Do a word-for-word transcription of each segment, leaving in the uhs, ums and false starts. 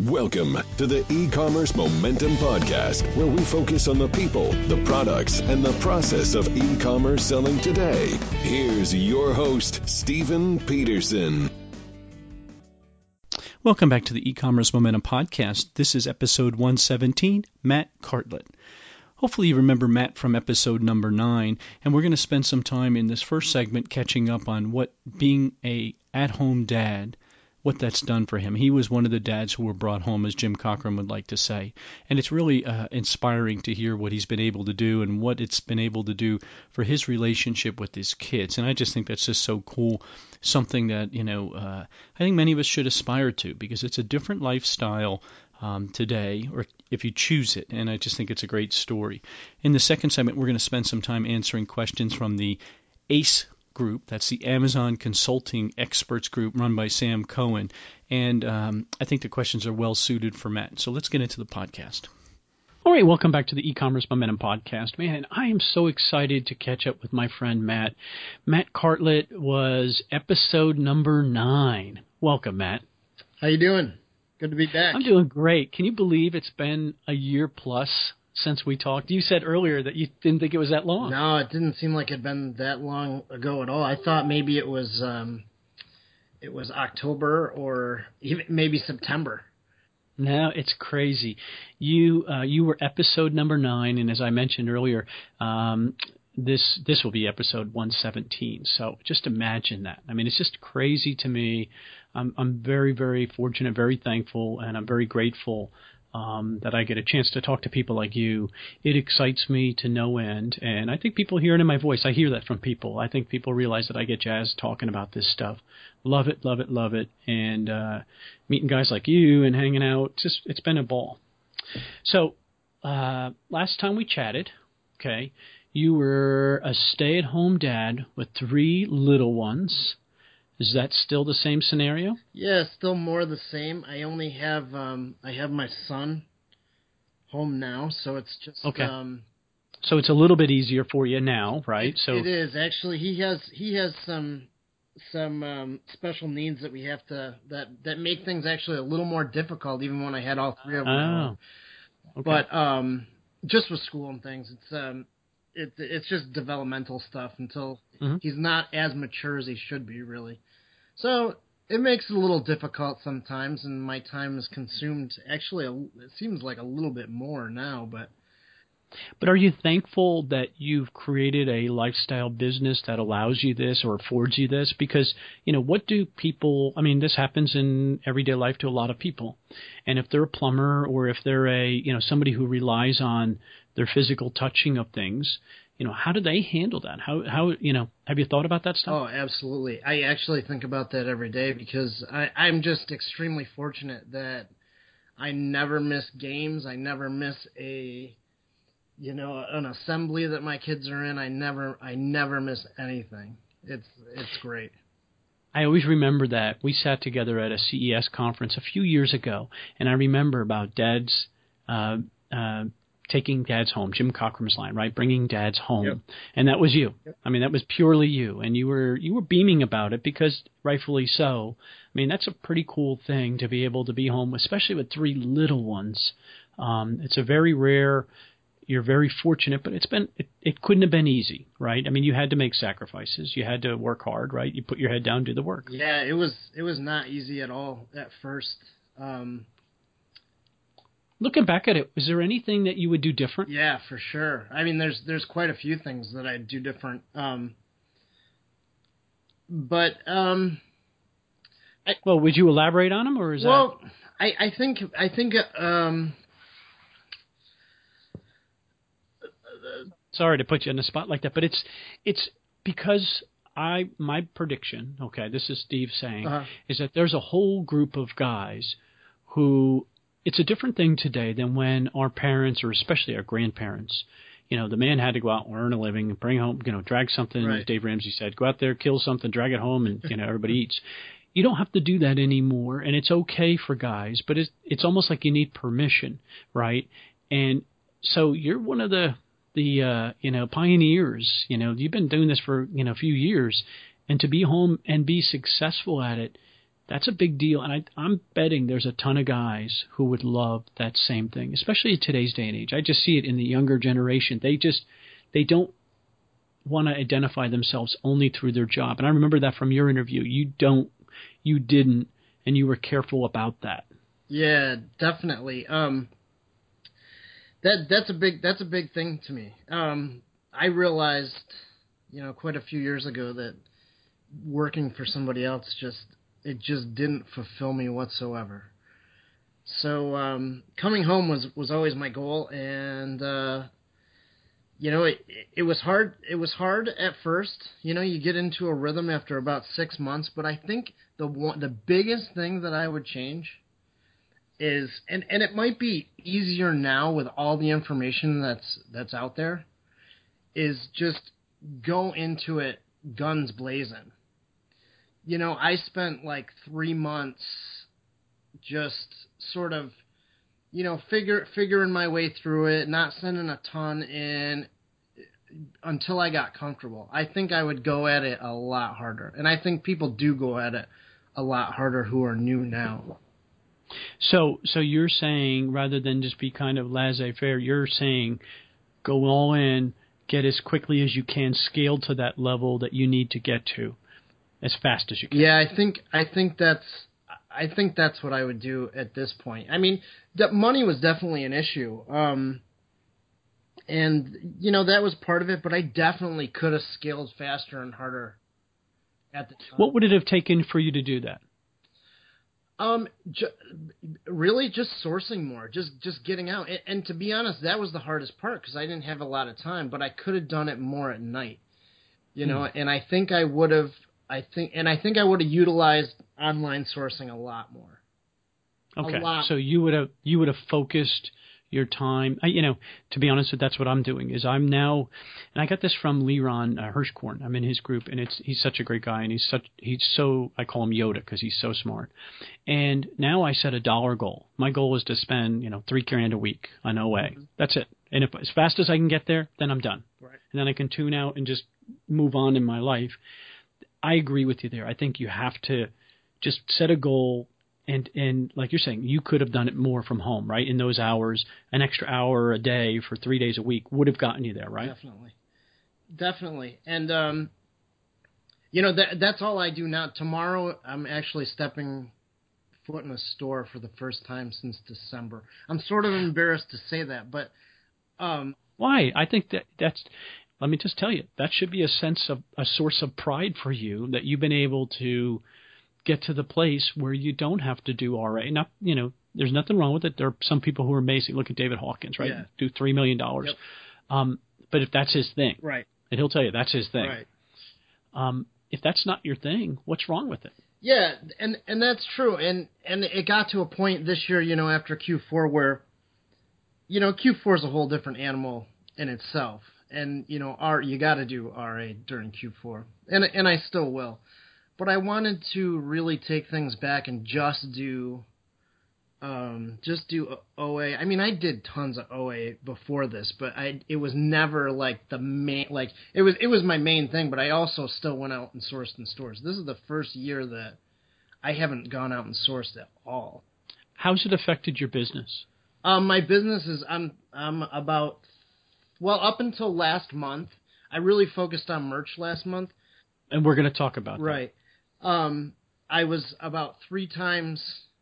Welcome to the E-Commerce Momentum Podcast, where we focus on the people, the products, and the process of e-commerce selling today. Here's your host, Stephen Peterson. Welcome back to the E-Commerce Momentum Podcast. This is episode one seventeen, Matt Cartlett. Hopefully you remember Matt from episode number nine, and we're going to spend some time in this first segment catching up on what being a at-home dad, what that's done for him. He was one of the dads who were brought home, as Jim Cockrum would like to say. And it's really uh, inspiring to hear what he's been able to do and what it's been able to do for his relationship with his kids. And I just think that's just so cool, something that, you know, uh, I think many of us should aspire to, because it's a different lifestyle um, today, or if you choose it. And I just think it's a great story. In the second segment, we're going to spend some time answering questions from the ACE group. That's the Amazon Consulting Experts group run by Sam Cohen. And um, I think the questions are well suited for Matt. So let's get into the podcast. All right, welcome back to the E-Commerce Momentum Podcast. Man, I am so excited to catch up with my friend Matt. Matt Cartlett was episode number nine. Welcome, Matt. How you doing? Good to be back. I'm doing great. Can you believe it's been a year plus since we talked? You said earlier that you didn't think it was that long. No, it didn't seem like it had been that long ago at all. I thought maybe it was um, it was October or even maybe September. No, it's crazy. You uh, you were episode number nine, and as I mentioned earlier, um, this this will be episode one seventeen. So just imagine that. I mean, it's just crazy to me. I'm I'm very very fortunate, very thankful, and I'm very grateful Um, that I get a chance to talk to people like you. It excites me to no end, and I think people hear it in my voice. I hear that from people. I think people realize that I get jazzed talking about this stuff. Love it, love it, love it, and uh, meeting guys like you and hanging out, just it's been a ball. So uh, last time we chatted, okay, you were a stay-at-home dad with three little ones. Is that still the same scenario? Yeah, still more the same. I only have um, I have my son home now, so it's just okay. Um, so it's a little bit easier for you now, right? It, so it is actually. He has he has some some um, special needs that we have to that that make things actually a little more difficult, even when I had all three of them. Oh, okay. But um, just with school and things, it's um, it it's just developmental stuff until mm-hmm. he's not as mature as he should be, really. So it makes it a little difficult sometimes, and my time is consumed. Actually, a, it seems like a little bit more now, but. But are you thankful that you've created a lifestyle business that allows you this or affords you this? Because, you know, what do people, I mean, this happens in everyday life to a lot of people. And if they're a plumber or if they're a, you know, somebody who relies on their physical touching of things, you know, how do they handle that? How, how you know, have you thought about that stuff? Oh, absolutely. I actually think about that every day because I, I'm just extremely fortunate that I never miss games. I never miss a... You know, an assembly that my kids are in, I never, I never miss anything. It's, it's great. I always remember that we sat together at a C E S conference a few years ago, and I remember about dads, uh, uh, taking dads home, Jim Cockrum's line, right, bringing dads home, yep. And that was you. Yep. I mean, that was purely you, and you were, you were beaming about it because rightfully so. I mean, that's a pretty cool thing to be able to be home, especially with three little ones. Um, it's a very rare. You're very fortunate, but it's been it, it couldn't have been easy, right? I mean, you had to make sacrifices. You had to work hard, right? You put your head down, do the work. Yeah, it was it was not easy at all at first. Um, Looking back at it, was there anything that you would do different? Yeah, for sure. I mean, there's there's quite a few things that I'd do different. Um, but um, I, well, would you elaborate on them, or is well, that? I I think I think um. Sorry to put you on the spot like that, but it's it's because I my prediction, okay, this is Steve saying, uh-huh. is that there's a whole group of guys who it's a different thing today than when our parents, or especially our grandparents, you know, the man had to go out and earn a living and bring home, you know, drag something, right. As Dave Ramsey said, go out there, kill something, drag it home, and, you know, everybody eats. You don't have to do that anymore, and it's okay for guys, but it's, it's almost like you need permission, right? And so you're one of the the uh, you know pioneers. You know, you've been doing this for you know a few years, and to be home and be successful at it, That's a big deal, and I, I'm betting there's a ton of guys who would love that same thing, especially in today's day and age. I just see it in the younger generation. They just they don't want to identify themselves only through their job. And I remember that from your interview. You don't, you didn't, and you were careful about that. Yeah, definitely. Um, that that's a big that's a big thing to me. Um, I realized, you know, quite a few years ago that working for somebody else just it just didn't fulfill me whatsoever. So um, coming home was, was always my goal, and uh, you know it it was hard. It was hard at first. You know, you get into a rhythm after about six months. But I think the one, the biggest thing that I would change is, and, and it might be easier now with all the information that's that's out there, is just go into it guns blazing. You know, I spent like three months just sort of, you know, figure figuring my way through it, not sending a ton in until I got comfortable. I think I would go at it a lot harder. And I think people do go at it a lot harder who are new now. So so you're saying rather than just be kind of laissez-faire, you're saying go all in, get as quickly as you can, scale to that level that you need to get to as fast as you can. Yeah, I think I think that's I think that's what I would do at this point. I mean, the money was definitely an issue. Um, and, you know, that was part of it, but I definitely could have scaled faster and harder at the time. What would it have taken for you to do that? Um, ju- really just sourcing more, just just getting out. And, and to be honest, that was the hardest part because I didn't have a lot of time, but I could have done it more at night, you know, hmm. and I think I would have, I think, and I think I would have utilized online sourcing a lot more. Okay, a lot. So you would have you would have focused your time. I, you know, to be honest, that's what I'm doing. Is I'm now, and I got this from Leron uh, Hirschkorn. I'm in his group, and it's he's such a great guy, and he's such he's so I call him Yoda because he's so smart. And now I set a dollar goal. My goal is to spend you know three grand a week on O A. Mm-hmm. That's it. And if as fast as I can get there, then I'm done. Right. And then I can tune out and just move on in my life. I agree with you there. I think you have to just set a goal. And, and like you're saying, you could have done it more from home, right? In those hours, an extra hour a day for three days a week would have gotten you there, right? Definitely. Definitely. And, um, you know, that that's all I do now. Tomorrow, I'm actually stepping foot in a store for the first time since December. I'm sort of embarrassed to say that, but... Um, Why? I think that that's... Let me just tell you, that should be a sense of, a source of pride for you that you've been able to get to the place where you don't have to do R A. Not, you know, there's nothing wrong with it. There are some people who are amazing. Look at David Hawkins, right? Yeah. Do three million dollars. Yep. Um, but if that's his thing, right, and he'll tell you that's his thing. Right. Um, if that's not your thing, what's wrong with it? Yeah, and and that's true. And and it got to a point this year, you know, after Q four where, you know, Q four is a whole different animal in itself. And, you know, R, you got to do R A during Q four. And and I still will. But I wanted to really take things back and just do, um, just do O A. I mean, I did tons of O A before this, but I it was never like the main like it was it was my main thing. But I also still went out and sourced in stores. This is the first year that I haven't gone out and sourced at all. How's it affected your business? Um, my business is I'm I'm about well up until last month. I really focused on merch last month, and we're going to talk about that. Right. Um, I was about three times.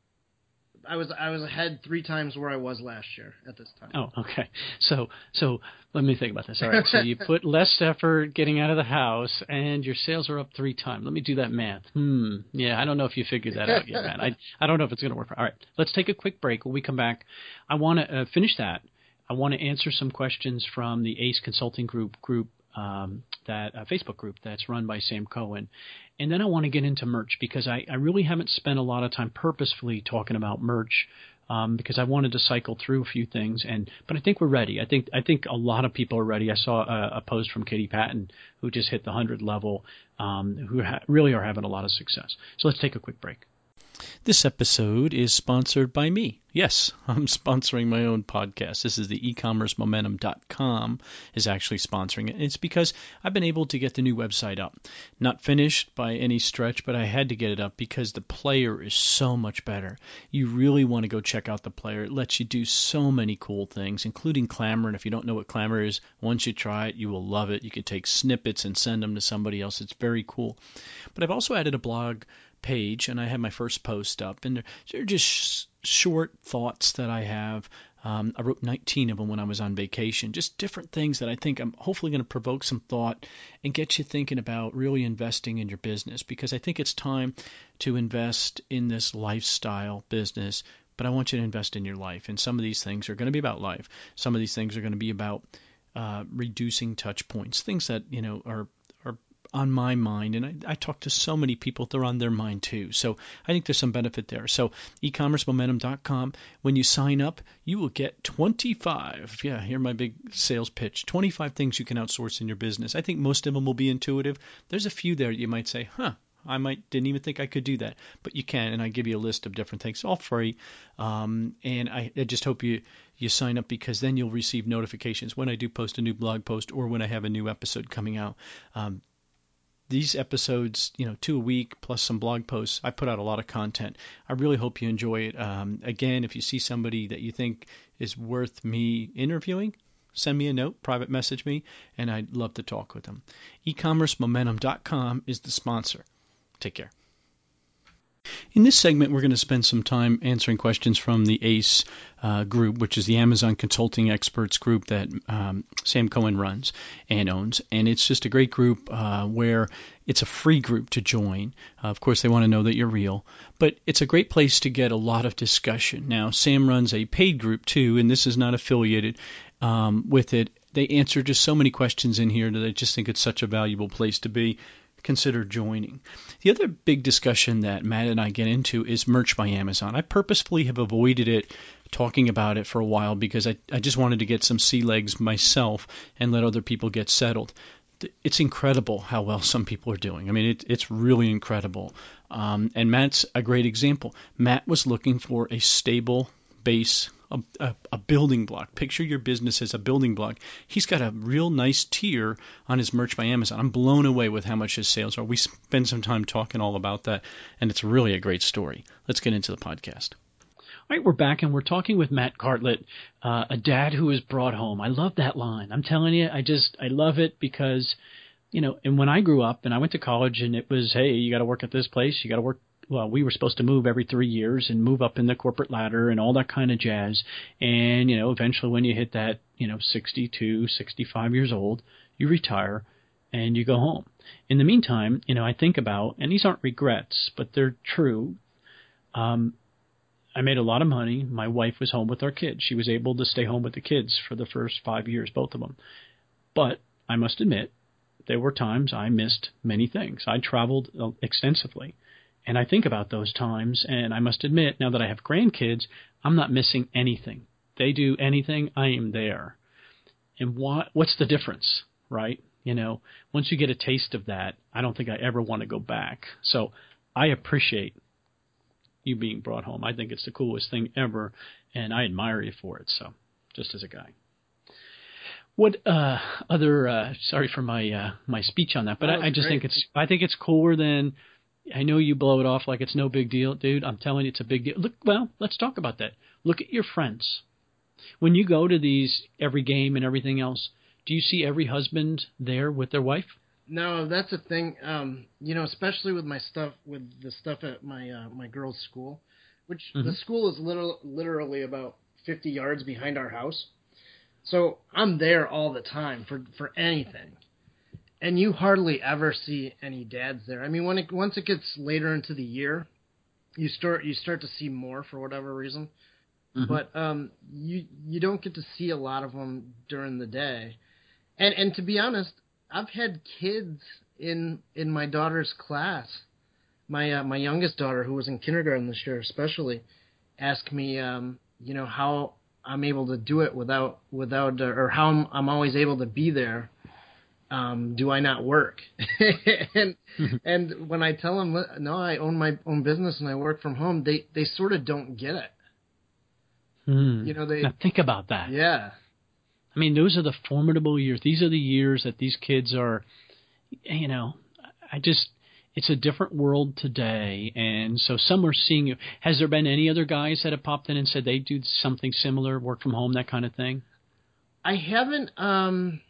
I was I was ahead three times where I was last year at this time. Oh, okay. So so let me think about this. All right. So you put less effort getting out of the house, and your sales are up three times. Let me do that math. Hmm. Yeah, I don't know if you figured that out yet, man. I I don't know if it's going to work. All right. Let's take a quick break. When we come back, I want to uh, finish that. I want to answer some questions from the ACE Consulting Group group. Um, that uh, Facebook group that's run by Sam Cohen. And then I want to get into merch because I, I really haven't spent a lot of time purposefully talking about merch um, because I wanted to cycle through a few things. And but I think we're ready. I think I think a lot of people are ready. I saw a, a post from Katie Patton who just hit the one hundred level, um, who ha- really are having a lot of success. So let's take a quick break. This episode is sponsored by me. Yes, I'm sponsoring my own podcast. This is the e commerce momentum dot com is actually sponsoring it. It's because I've been able to get the new website up. Not finished by any stretch, but I had to get it up because the player is so much better. You really want to go check out the player. It lets you do so many cool things, including Clamor. And if you don't know what Clamor is, once you try it, you will love it. You can take snippets and send them to somebody else. It's very cool. But I've also added a blog page, and I have my first post up, and they're just sh- short thoughts that I have. Um, I wrote nineteen of them when I was on vacation, just different things that I think I'm hopefully going to provoke some thought and get you thinking about really investing in your business, because I think it's time to invest in this lifestyle business, but I want you to invest in your life. And some of these things are going to be about life. Some of these things are going to be about uh, reducing touch points, things that, you know, are are on my mind, and I, I talk to so many people, they're on their mind too. So I think there's some benefit there. So e commerce momentum dot com, when you sign up, you will get twenty-five, yeah, here's my big sales pitch, twenty-five things you can outsource in your business. I think most of them will be intuitive. There's a few there you might say, huh, I might didn't even think I could do that, but you can, and I give you a list of different things, all free. Um, and I, I just hope you you sign up, because then you'll receive notifications when I do post a new blog post or when I have a new episode coming out. Um, These episodes, you know, two a week plus some blog posts, I put out a lot of content. I really hope you enjoy it. Um, again, if you see somebody that you think is worth me interviewing, send me a note, private message me, and I'd love to talk with them. e commerce momentum dot com is the sponsor. Take care. In this segment, we're going to spend some time answering questions from the ACE uh, group, which is the Amazon Consulting Experts group that um, Sam Cohen runs and owns. And it's just a great group uh, where it's a free group to join. Uh, of course, they want to know that you're real. But it's a great place to get a lot of discussion. Now, Sam runs a paid group, too, and this is not affiliated um, with it. They answer just so many questions in here that I just think it's such a valuable place to be. Consider joining. The other big discussion that Matt and I get into is merch by Amazon. I purposefully have avoided it, talking about it for a while, because I, I just wanted to get some sea legs myself and let other people get settled. It's incredible how well some people are doing. I mean, it, it's really incredible. Um, and Matt's a great example. Matt was looking for a stable base, a, a, a building block. Picture your business as a building block. He's got a real nice tier on his merch by Amazon. I'm blown away with how much his sales are. We spend some time talking all about that, and it's really a great story. Let's get into the podcast. All right, we're back, and we're talking with Matt Cartlett, uh, a dad who is brought home. I love that line. I'm telling you, I just, I love it because, you know, and when I grew up and I went to college and it was, hey, you got to work at this place, you got to work. Well, we were supposed to move every three years and move up in the corporate ladder and all that kind of jazz. And, you know, eventually when you hit that, you know, sixty-two, sixty-five years old, you retire and you go home. In the meantime, you know, I think about, and these aren't regrets, but they're true. Um, I made a lot of money. My wife was home with our kids. She was able to stay home with the kids for the first five years, both of them. But I must admit, there were times I missed many things. I traveled extensively. And I think about those times, and I must admit, now that I have grandkids, I'm not missing anything. They do anything, I am there. And what, what's the difference, right? You know, once you get a taste of that, I don't think I ever want to go back. So I appreciate you being brought home. I think it's the coolest thing ever, and I admire you for it, so just as a guy. What uh, other, uh, sorry for my uh, my speech on that, but I, I just great. think it's I think it's cooler than... I know you blow it off like it's no big deal, dude. I'm telling you, it's a big deal. Look, well, let's talk about that. Look at your friends. When you go to these every game and everything else, do you see every husband there with their wife? No, that's a thing. Um, you know, especially with my stuff, with the stuff at my uh, my girls' school, which mm-hmm. the school is literally literally about fifty yards behind our house. So I'm there all the time for for anything. And you hardly ever see any dads there. I mean, when it once it gets later into the year, you start you start to see more for whatever reason. Mm-hmm. But um, you you don't get to see a lot of them during the day. And and to be honest, I've had kids in in my daughter's class, my uh, my youngest daughter who was in kindergarten this year, especially, ask me, um, you know, how I'm able to do it without without uh, or how I'm, I'm always able to be there. um, do I not work? and and when I tell them, no, I own my own business and I work from home, they, they sort of don't get it. Hmm. You know, they now think about that. Yeah. I mean, those are the formidable years. These are the years that these kids are, you know, I just, it's a different world today. And so some are seeing you. Has there been any other guys that have popped in and said they do something similar, work from home, that kind of thing? I haven't, um,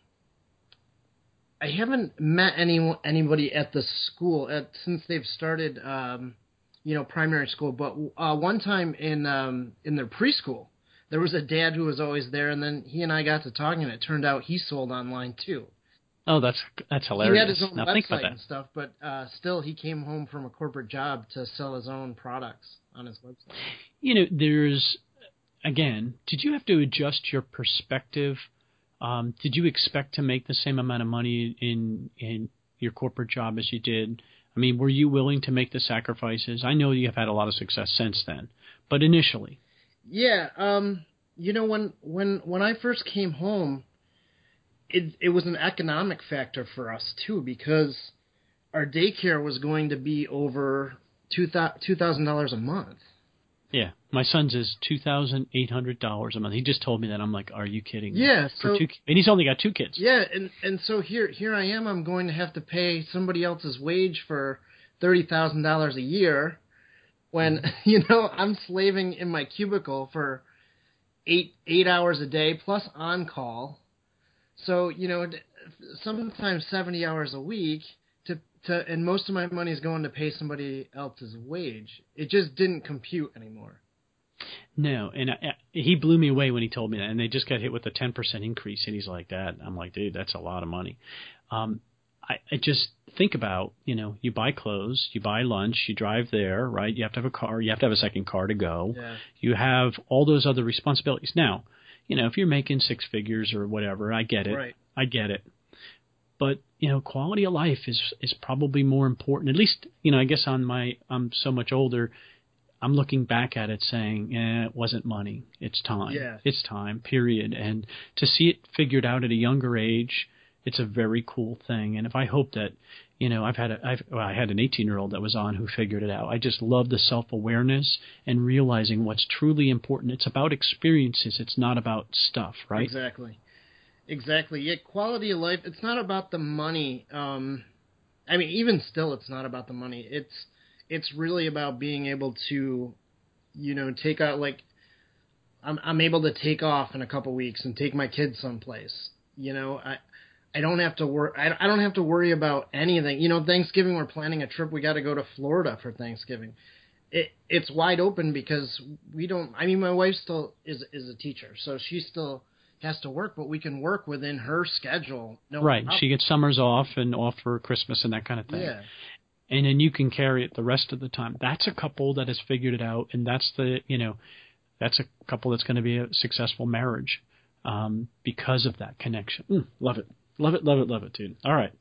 I haven't met any, anybody at the school at, since they've started, um, you know, primary school. But uh, one time in, um, in their preschool, there was a dad who was always there, and then he and I got to talking, and it turned out he sold online too. Oh, that's that's hilarious. He had his own now, think about website that. and stuff, but uh, still he came home from a corporate job to sell his own products on his website. You know, there's, again, did you have to adjust your perspective? Um, did you expect to make the same amount of money in in your corporate job as you did? I mean, were you willing to make the sacrifices? I know you've had a lot of success since then, but initially. Yeah, um, you know, when when when I first came home, it it was an economic factor for us too, because our daycare was going to be over two thousand dollars a month. Yeah, my son's is two thousand eight hundred dollars a month. He just told me that. I'm like, are you kidding me? Yeah, for so, two, and he's only got two kids. Yeah, and and so here here I am. I'm going to have to pay somebody else's wage for thirty thousand dollars a year. When, you know, I'm slaving in my cubicle for eight eight hours a day plus on call, so you know, sometimes seventy hours a week to to, and most of my money is going to pay somebody else's wage. It just didn't compute anymore. No, and I, I, he blew me away when he told me that, and they just got hit with a ten percent increase, and he's like, "That." I'm like, "Dude, that's a lot of money." Um, I, I just think about, you know, you buy clothes, you buy lunch, you drive there, right? You have to have a car, you have to have a second car to go. Yeah. You have all those other responsibilities. Now, you know, if you're making six figures or whatever, I get it. Right. I get it. But, you know, quality of life is is probably more important. At least, you know, I guess on my, I'm so much older, I'm looking back at it saying, eh, it wasn't money. It's time. Yeah. It's time, period. And to see it figured out at a younger age, it's a very cool thing. And if I hope that, you know, I've had a, I've, well, I had an eighteen-year-old that was on who figured it out. I just love the self-awareness and realizing what's truly important. It's about experiences. It's not about stuff, right? Exactly. Exactly. Yeah, quality of life, it's not about the money. Um, I mean, even still, it's not about the money. It's it's really about being able to, you know, take out, like, I'm I'm able to take off in a couple weeks and take my kids someplace. You know, I I don't have to worry. I, I don't have to worry about anything. You know, Thanksgiving, we're planning a trip. We got to go to Florida for Thanksgiving. It it's wide open because we don't. I mean, my wife still is is a teacher, so she still has to work, but we can work within her schedule. No right. problem. She gets summers off and off for Christmas and that kind of thing. Yeah. And then you can carry it the rest of the time. That's a couple that has figured it out, and that's the, you know, that's a couple that's going to be a successful marriage um, because of that connection. Mm, love it. Love it, love it, love it, dude. All right.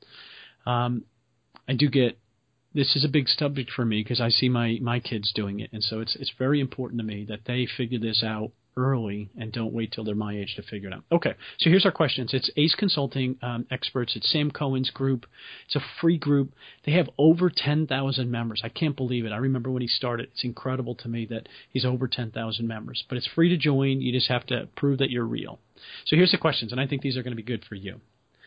Um, I do get, this is a big subject for me because I see my, my kids doing it. And so it's it's very important to me that they figure this out early and don't wait till they're my age to figure it out. Okay, so here's our questions. It's Ace Consulting um, Experts. It's Sam Cohen's group. It's a free group. They have over ten thousand members. I can't believe it. I remember when he started. It's incredible to me that he's over ten thousand members. But it's free to join. You just have to prove that you're real. So here's the questions, and I think these are going to be good for you.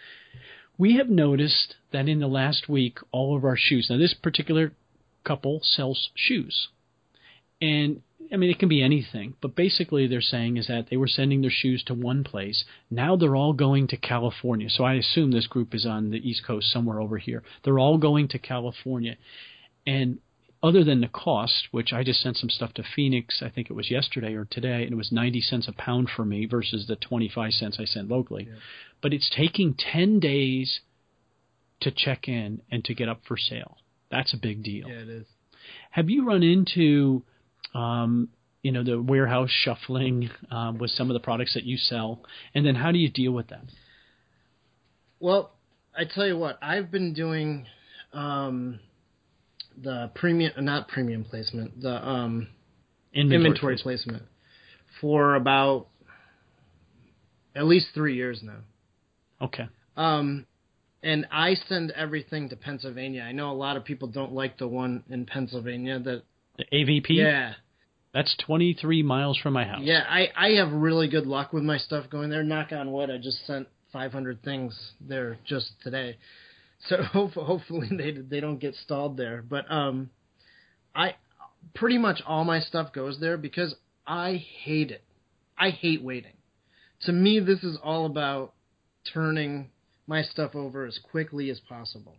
We have noticed that in the last week, all of our shoes, now this particular couple sells shoes. And, I mean, it can be anything, but basically they're saying is that they were sending their shoes to one place. Now they're all going to California. So I assume this group is on the East Coast, somewhere over here. They're all going to California. And other than the cost, which I just sent some stuff to Phoenix, I think it was yesterday or today, and it was ninety cents a pound for me versus the twenty-five cents I sent locally. Yeah. But it's taking ten days to check in and to get up for sale. That's a big deal. Yeah, it is. Have you run into, um, you know, the warehouse shuffling um, with some of the products that you sell? And then how do you deal with that? Well, I tell you what, I've been doing um, the premium, not premium placement, the um, inventory, inventory placement. placement for about at least three years now. Okay. Um, and I send everything to Pennsylvania. I know a lot of people don't like the one in Pennsylvania. That the A V P? Yeah. That's twenty-three miles from my house. Yeah, I, I have really good luck with my stuff going there. Knock on wood, I just sent five hundred things there just today. So hopefully they they don't get stalled there. But um, I pretty much all my stuff goes there because I hate it. I hate waiting. To me, this is all about turning my stuff over as quickly as possible.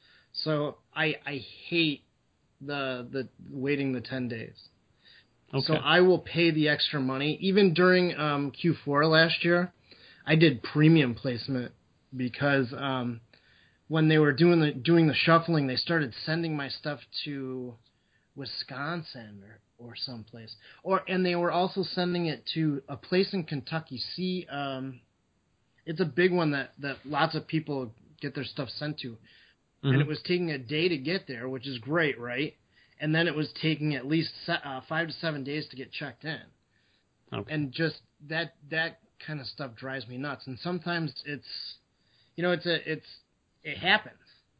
So I I hate the the waiting the ten days. Okay. So I will pay the extra money. Even during um, Q four last year, I did premium placement because um, when they were doing the doing the shuffling, they started sending my stuff to Wisconsin or, or someplace, or and they were also sending it to a place in Kentucky. See, um, it's a big one that, that lots of people get their stuff sent to, mm-hmm. and it was taking a day to get there, which is great, right? And then it was taking at least uh, five to seven days to get checked in, okay. and just that that kind of stuff drives me nuts. And sometimes it's, you know, it's a it's it happens.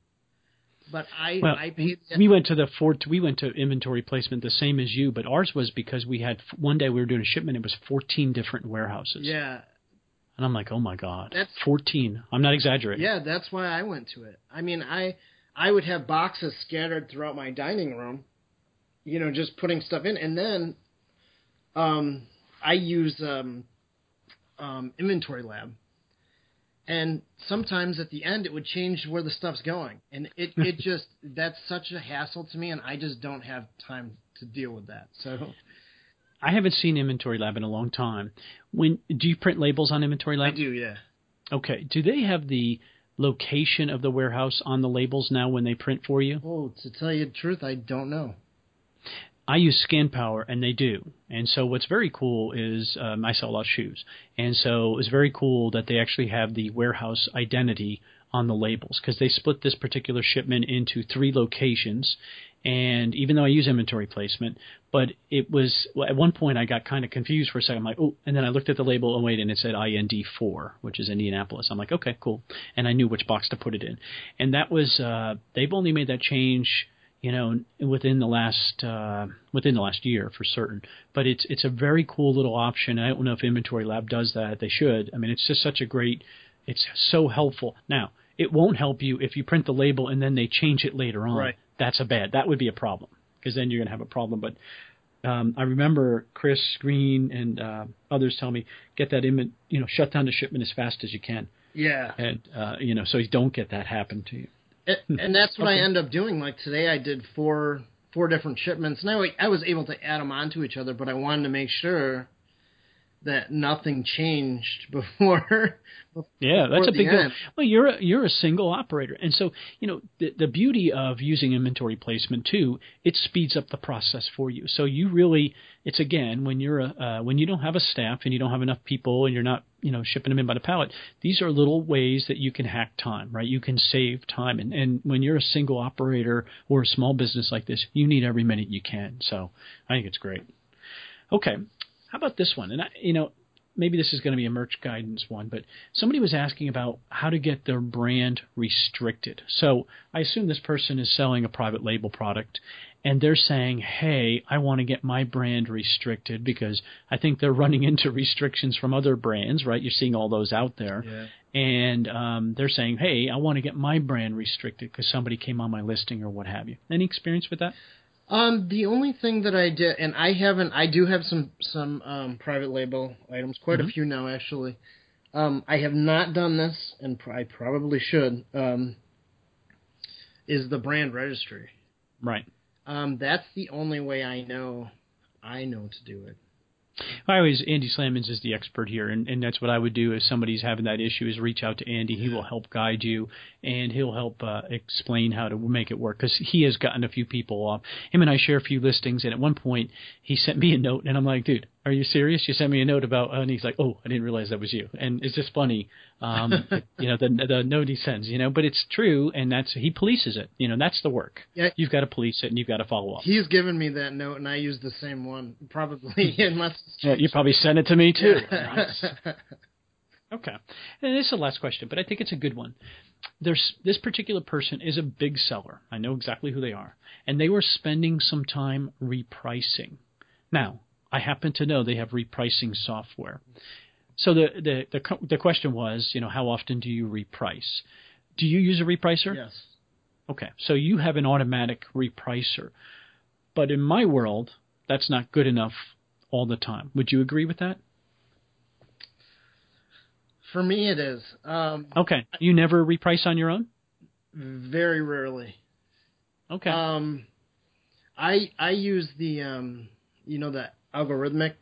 But I, well, I paid. We went to the Fort. We went to inventory placement the same as you, but ours was because we had one day we were doing a shipment. It was fourteen different warehouses. Yeah, and I'm like, oh my god, that's fourteen. I'm not exaggerating. Yeah, that's why I went to it. I mean, I I would have boxes scattered throughout my dining room, you know, just putting stuff in, and then, um, I use um, um, Inventory Lab. And sometimes at the end it would change where the stuff's going. And it, it just, that's such a hassle to me, and I just don't have time to deal with that. So I haven't seen Inventory Lab in a long time. When do you print labels on Inventory Lab? I do, yeah. Okay. Do they have the location of the warehouse on the labels now when they print for you? Oh, to tell you the truth, I don't know. I use ScanPower, and they do. And so what's very cool is um, I sell a lot of shoes. And so it's very cool that they actually have the warehouse identity on the labels because they split this particular shipment into three locations. And even though I use inventory placement, but it was at one point I got kind of confused for a second. I'm like, oh, and then I looked at the label and wait, and it said I N D four, which is Indianapolis. I'm like, okay, cool. And I knew which box to put it in. And that was uh, they've only made that change, you know, within the last uh, within the last year for certain. But it's it's a very cool little option. I don't know if Inventory Lab does that. They should. I mean, it's just such a great. It's so helpful. Now, it won't help you if you print the label and then they change it later on. Right. That's a bad. That would be a problem because then you're going to have a problem. But um, I remember Chris Green and uh, others tell me get that in, you know, shut down the shipment as fast as you can. Yeah. And uh, you know, so you don't get that happen to you. It, and that's what okay. I end up doing. Like today, I did four four different shipments, and I, I was able to add them onto each other, but I wanted to make sure that nothing changed before. before yeah, that's a big deal. End. Well, you're a, you're a single operator, and so you know the the beauty of using inventory placement too. It speeds up the process for you. So you really, it's again when you're a uh, when you don't have a staff and you don't have enough people and you're not you know shipping them in by the pallet. These are little ways that you can hack time, right? You can save time, and and when you're a single operator or a small business like this, you need every minute you can. So I think it's great. Okay. How about this one? And, I, you know, maybe this is going to be a merch guidance one, but somebody was asking about how to get their brand restricted. So I assume this person is selling a private label product, and they're saying, hey, I want to get my brand restricted because I think they're running into restrictions from other brands, right? You're seeing all those out there. Yeah. And um, they're saying, hey, I want to get my brand restricted because somebody came on my listing or what have you. Any experience with that? Um, the only thing that I did, and I haven't, I do have some some um, private label items, quite mm-hmm. a few now actually. Um, I have not done this, and I probably should. Um, is the brand registry? Right. Um, that's the only way I know. I know to do it. I always, Andy Slamans is the expert here, and, and that's what I would do if somebody's having that issue is reach out to Andy. He will help guide you, and he'll help uh, explain how to make it work because he has gotten a few people off. Him and I share a few listings, and at one point he sent me a note, and I'm like, dude, are you serious? You sent me a note about, uh, and he's like, oh, I didn't realize that was you. And it's just funny, um, you know, the the note he sends, you know, but it's true, and that's he polices it. You know, that's the work. Yeah. You've got to police it, and you've got to follow up. He's given me that note, and I use the same one, probably, unless it's yeah, you probably sent it to me, too. Yeah. Okay. And this is the last question, but I think it's a good one. there's this particular person is a big seller. I know exactly who they are. And they were spending some time repricing. Now, I happen to know they have repricing software. So the, the, the, the question was, you know, how often do you reprice? Do you use a repricer? Yes. Okay, so you have an automatic repricer. But in my world, that's not good enough all the time. Would you agree with that? For me, it is. Um, okay. You never reprice on your own? Very rarely. Okay. Um, I I use the um, you know, the algorithmic.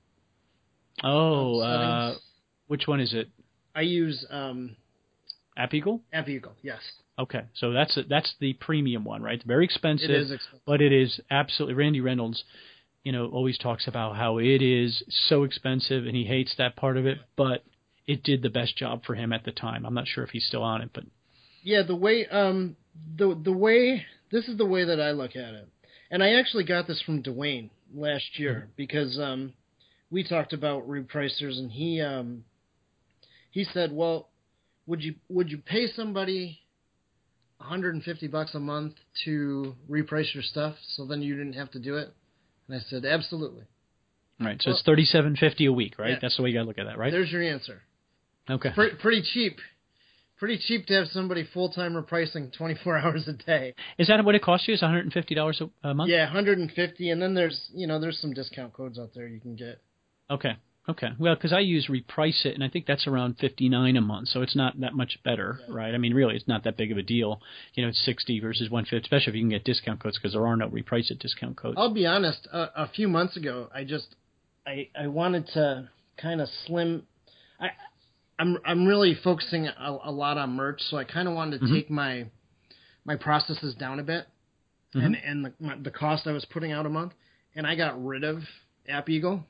Oh, uh, which one is it? I use um, AppEagle? AppEagle, yes. Okay, so that's a, that's the premium one, right? It's very expensive, it is expensive, but it is absolutely. Randy Reynolds, you know, always talks about how it is so expensive, and he hates that part of it, but it did the best job for him at the time. I'm not sure if he's still on it, but yeah, the way um the the way this is the way that I look at it, and I actually got this from Dwayne last year mm-hmm. because um we talked about repricers, and he um he said, well, would you would you pay somebody one hundred fifty bucks a month to reprice your stuff so then you didn't have to do it? And I said, absolutely. Right, so well, it's thirty-seven fifty a week, right? Yeah. That's the way you got to look at that, right? There's your answer. Okay. Pre- pretty cheap. Pretty cheap to have somebody full-time repricing twenty-four hours a day. Is that what it costs you? Is one hundred fifty dollars a month? Yeah, one hundred fifty, and then there's, you know, there's some discount codes out there you can get. Okay. Okay. Well, because I use Reprice It, and I think that's around fifty-nine a month, so it's not that much better, yeah. right? I mean, really, it's not that big of a deal. You know, it's sixty versus one hundred fifty, especially if you can get discount codes, because there are no Reprice It discount codes. I'll be honest. Uh, a few months ago, I just I I wanted to kind of slim. I I'm I'm really focusing a, a lot on merch, so I kind of wanted to mm-hmm. take my my processes down a bit, mm-hmm. and and the my, the cost I was putting out a month, and I got rid of AppEagle.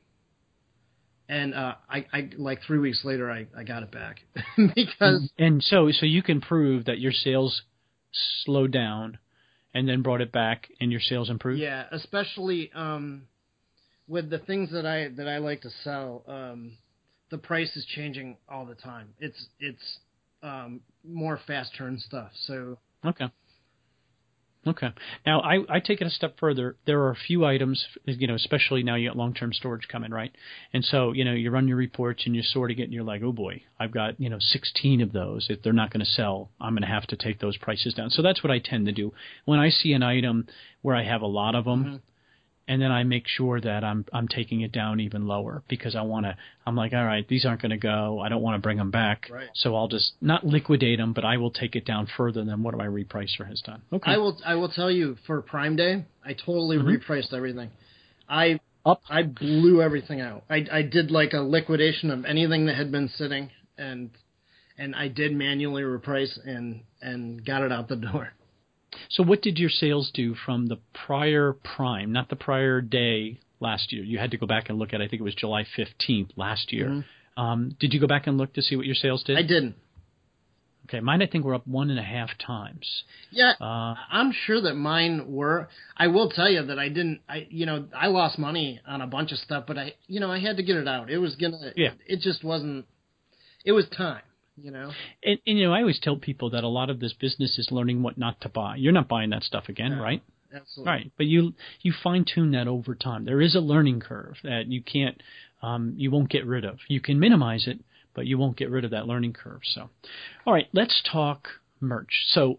And uh, I, I like three weeks later, I, I got it back because. And so, so you can prove that your sales slowed down, and then brought it back, and your sales improved. Yeah, especially um, with the things that I that I like to sell. Um, the price is changing all the time. It's it's um, more fast turn stuff. So okay. Okay. Now, I, I take it a step further. There are a few items, you know, especially now you got long-term storage coming, right? And so, you know, you run your reports and you're sorting it and you're like, oh, boy, I've got, you know, sixteen of those. If they're not going to sell, I'm going to have to take those prices down. So that's what I tend to do. When I see an item where I have a lot of them, mm-hmm. and then I make sure that I'm I'm taking it down even lower because I want to, I'm like, all right, these aren't going to go. I don't want to bring them back. Right. So I'll just not liquidate them, but I will take it down further than what my repricer has done. Okay. I will I will tell you, for Prime Day, I totally mm-hmm. repriced everything. I Up. I blew everything out. I, I did like a liquidation of anything that had been sitting, and and I did manually reprice and, and got it out the door. So what did your sales do from the prior Prime, not the prior day last year? You had to go back and look at, I think it was July fifteenth last year. Mm-hmm. Um, did you go back and look to see what your sales did? I didn't. Okay, mine I think were up one and a half times. Yeah, uh, I'm sure that mine were. I will tell you that I didn't, I you know, I lost money on a bunch of stuff, but I, you know, I had to get it out. It was going to, yeah. it just wasn't, it was time. You know, and, and you know, I always tell people that a lot of this business is learning what not to buy. You're not buying that stuff again, no, right? Absolutely. Right, but you you fine tune that over time. There is a learning curve that you can't, um, you won't get rid of. You can minimize it, but you won't get rid of that learning curve. So, all right, let's talk merch. So,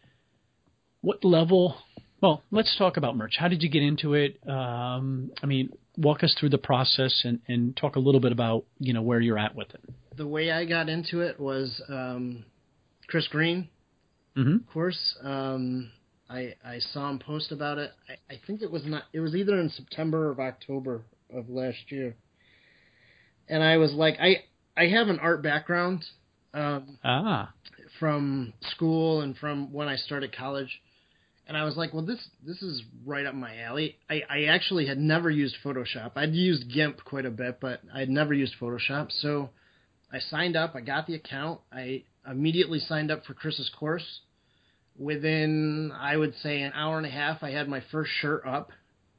what level? Well, let's talk about merch. How did you get into it? Um, I mean, walk us through the process and, and talk a little bit about, you know, where you're at with it. The way I got into it was um, Chris Green, mm-hmm. of course. Um, I I saw him post about it. I, I think it was not. It was either in September or October of last year. And I was like, I I have an art background um, ah. from school and from when I started college. And I was like, well, this this is right up my alley. I, I actually had never used Photoshop. I'd used GIMP quite a bit, but I'd never used Photoshop. So I signed up. I got the account. I immediately signed up for Chris's course. Within, I would say, an hour and a half, I had my first shirt up.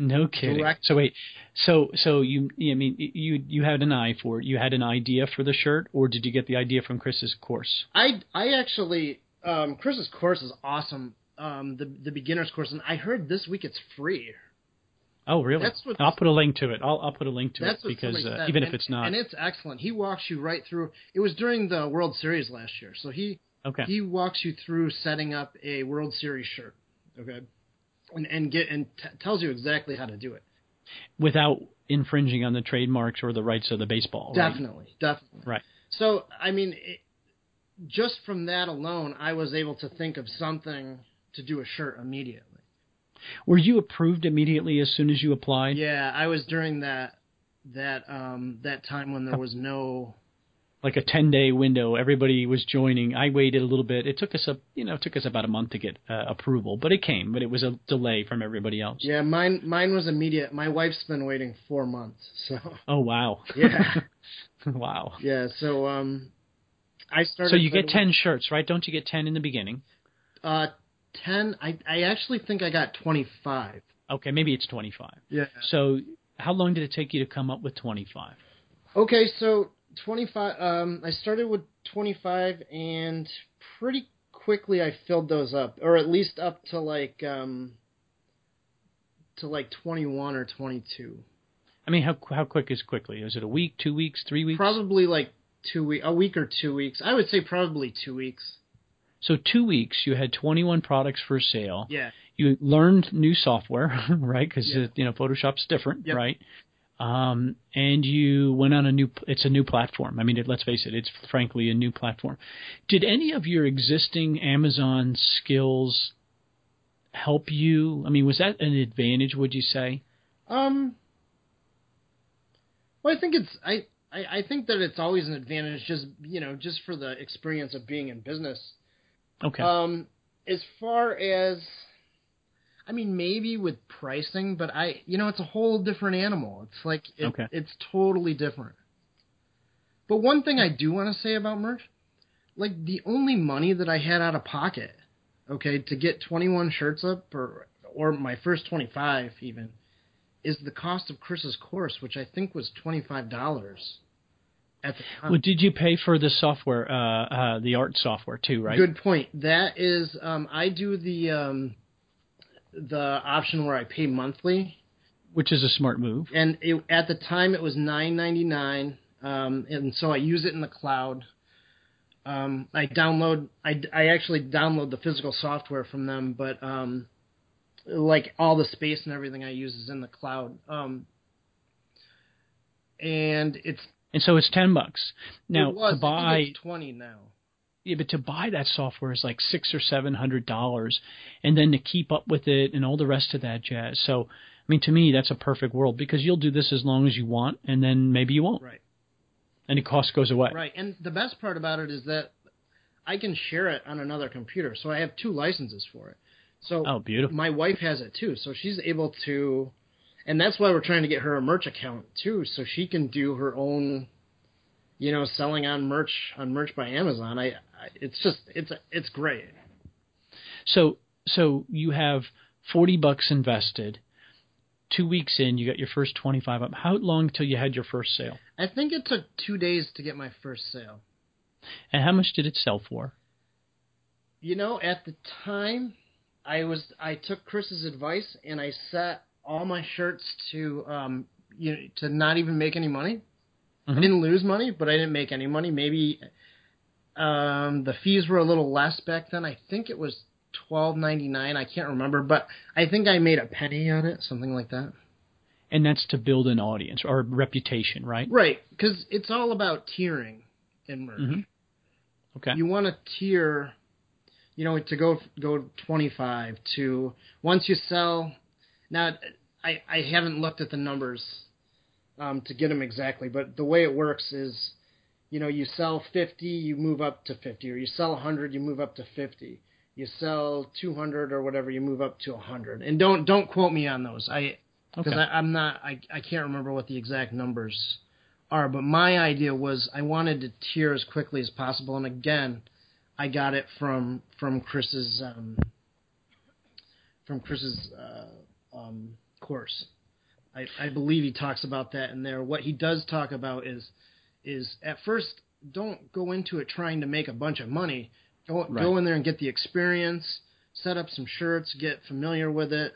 No kidding. Direct. So wait, so so you, I mean, you you had an eye for it. You had an idea for the shirt, or did you get the idea from Chris's course? I I actually um, Chris's course is awesome. Um, the the beginner's course, and I heard this week it's free. Oh, really? That's what, I'll put a link to it. I'll I'll put a link to that's it because uh, said. even and, if it's not, and it's excellent. He walks you right through. It was during the World Series last year, so he okay. he walks you through setting up a World Series shirt. Okay. And, and get and t- tells you exactly how to do it without infringing on the trademarks or the rights of the baseball. Definitely, right? definitely. Right. So, I mean, it, just from that alone, I was able to think of something to do a shirt immediately. Were you approved immediately as soon as you applied? Yeah, I was during that that um, that time when there was no. Like a ten-day window, everybody was joining. I waited a little bit. It took us a, you know, it took us about a month to get uh, approval, but it came. But it was a delay from everybody else. Yeah, mine mine was immediate. My wife's been waiting four months. So. Oh wow. Yeah. Wow. Yeah. So um, I started. So you get ten shirts, right? Don't you get ten in the beginning? Uh, ten. I I actually think I got twenty-five. Okay, maybe it's twenty-five. Yeah. So how long did it take you to come up with twenty-five? Okay, so. twenty-five. Um, I started with twenty-five, and pretty quickly I filled those up, or at least up to like um, to like twenty-one or twenty-two. I mean, how how quick is quickly? Is it a week, two weeks, three weeks? Probably like two week, a week or two weeks. I would say probably two weeks. So two weeks, you had twenty-one products for sale. Yeah. You learned new software, right? Because yeah. uh, you know Photoshop's different, yep. right? Um, and you went on a new, it's a new platform. I mean, it, let's face it, it's frankly a new platform. Did any of your existing Amazon skills help you? I mean, was that an advantage, would you say? Um, well, I think it's, I, I, I think that it's always an advantage just, you know, just for the experience of being in business. Okay. Um, as far as, I mean, maybe with pricing, but I, you know, it's a whole different animal. It's like, it, okay. it's totally different. But one thing I do want to say about merch, like the only money that I had out of pocket, okay, to get twenty-one shirts up, or or my first twenty-five even, is the cost of Chris's course, which I think was twenty-five dollars at the time. Well, did you pay for the software, uh, uh, the art software too, right? Good point. That is, um, I do the... Um, the option where I pay monthly, which is a smart move. And it, at the time, it was nine ninety-nine, um, and so I use it in the cloud. Um, I download, I, I actually download the physical software from them, but um, like all the space and everything I use is in the cloud. Um, and it's and so it's ten bucks now it was, to buy. I think it's twenty now. Yeah, but to buy that software is like six or seven hundred dollars, and then to keep up with it and all the rest of that jazz. So, I mean, to me, that's a perfect world because you'll do this as long as you want, and then maybe you won't. Right. And the cost goes away. Right. And the best part about it is that I can share it on another computer, so I have two licenses for it. So oh, beautiful. My wife has it too, so she's able to, and that's why we're trying to get her a merch account too, so she can do her own. You know, selling on merch on merch by Amazon. I, I it's just it's it's great. So so you have forty bucks invested. Two weeks in, you got your first twenty-five up. How long till you had your first sale? I think it took two days to get my first sale. And how much did it sell for? You know, at the time, I was I took Chris's advice and I set all my shirts to um you know to not even make any money. Mm-hmm. I didn't lose money, but I didn't make any money. Maybe um, the fees were a little less back then. I think it was twelve ninety-nine. I can't remember, but I think I made a penny on it, something like that. And that's to build an audience or reputation, right? Right, because it's all about tiering in merch. Mm-hmm. Okay. You want to tier, you know, to go go twenty-five to once you sell. Now, I I haven't looked at the numbers. Um, to get them exactly, but the way it works is, you know, you sell fifty, you move up to fifty, or you sell one hundred, you move up to fifty. You sell two hundred or whatever, you move up to one hundred. And don't don't quote me on those, I because okay. I'm not, I I can't remember what the exact numbers are. But my idea was I wanted to tier as quickly as possible, and again, I got it from from Chris's um, from Chris's uh, um, course. I, I believe he talks about that in there. What he does talk about is is at first don't go into it trying to make a bunch of money. Go right. go in there and get the experience, set up some shirts, get familiar with it.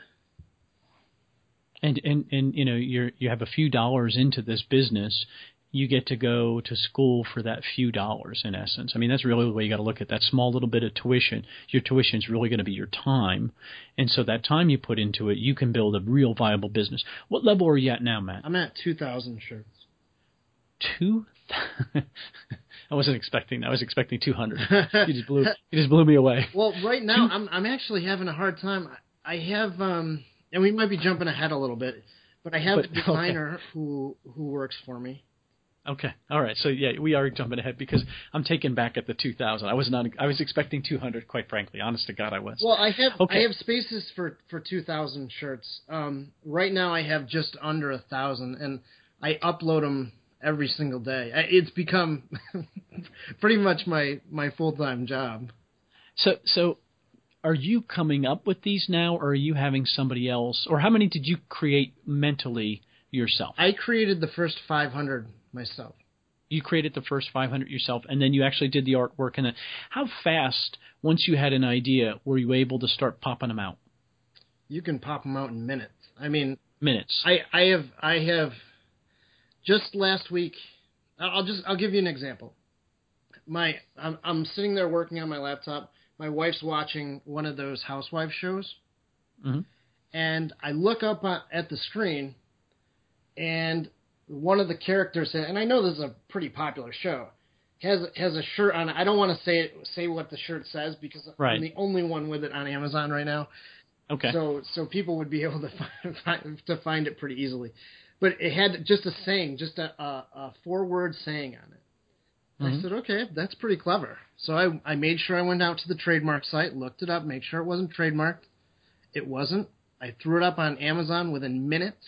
And and, and you know, you're you have a few dollars into this business. You get to go to school for that few dollars, in essence. I mean, that's really the way you got to look at that small little bit of tuition. Your tuition is really going to be your time. And so that time you put into it, you can build a real viable business. What level are you at now, Matt? I'm at two thousand shirts. Two? I wasn't expecting that. I was expecting two hundred. You just blew, you just blew me away. Well, right now, I'm I'm actually having a hard time. I have, um, and we might be jumping ahead a little bit, but I have but, a designer okay. who who works for me. Okay. All right. So yeah, we are jumping ahead because I'm taken back at the two thousand. I was not. I was expecting two hundred. Quite frankly, honest to God, I was. Well, I have. Okay. I have spaces for, for two thousand shirts. Um, right now, I have just under a thousand, and I upload them every single day. It's become pretty much my, my full time job. So so, are you coming up with these now, or are you having somebody else, or how many did you create mentally yourself? I created the first five hundred. Myself. You created the first five hundred yourself, and then you actually did the artwork. And then, how fast, once you had an idea, were you able to start popping them out? You can pop them out in minutes. I mean, minutes. I, I have I have just last week. I'll just I'll give you an example. My I'm I'm sitting there working on my laptop. My wife's watching one of those housewife shows, mm-hmm. and I look up at the screen, and one of the characters, and I know this is a pretty popular show, has has a shirt on. I don't want to say it, say what the shirt says because right. I'm the only one with it on Amazon right now. Okay. So so people would be able to find, to find it pretty easily, but it had just a saying, just a a, a four word saying on it. Mm-hmm. I said, okay, that's pretty clever. So I I made sure I went out to the trademark site, looked it up, made sure it wasn't trademarked. It wasn't. I threw it up on Amazon within minutes.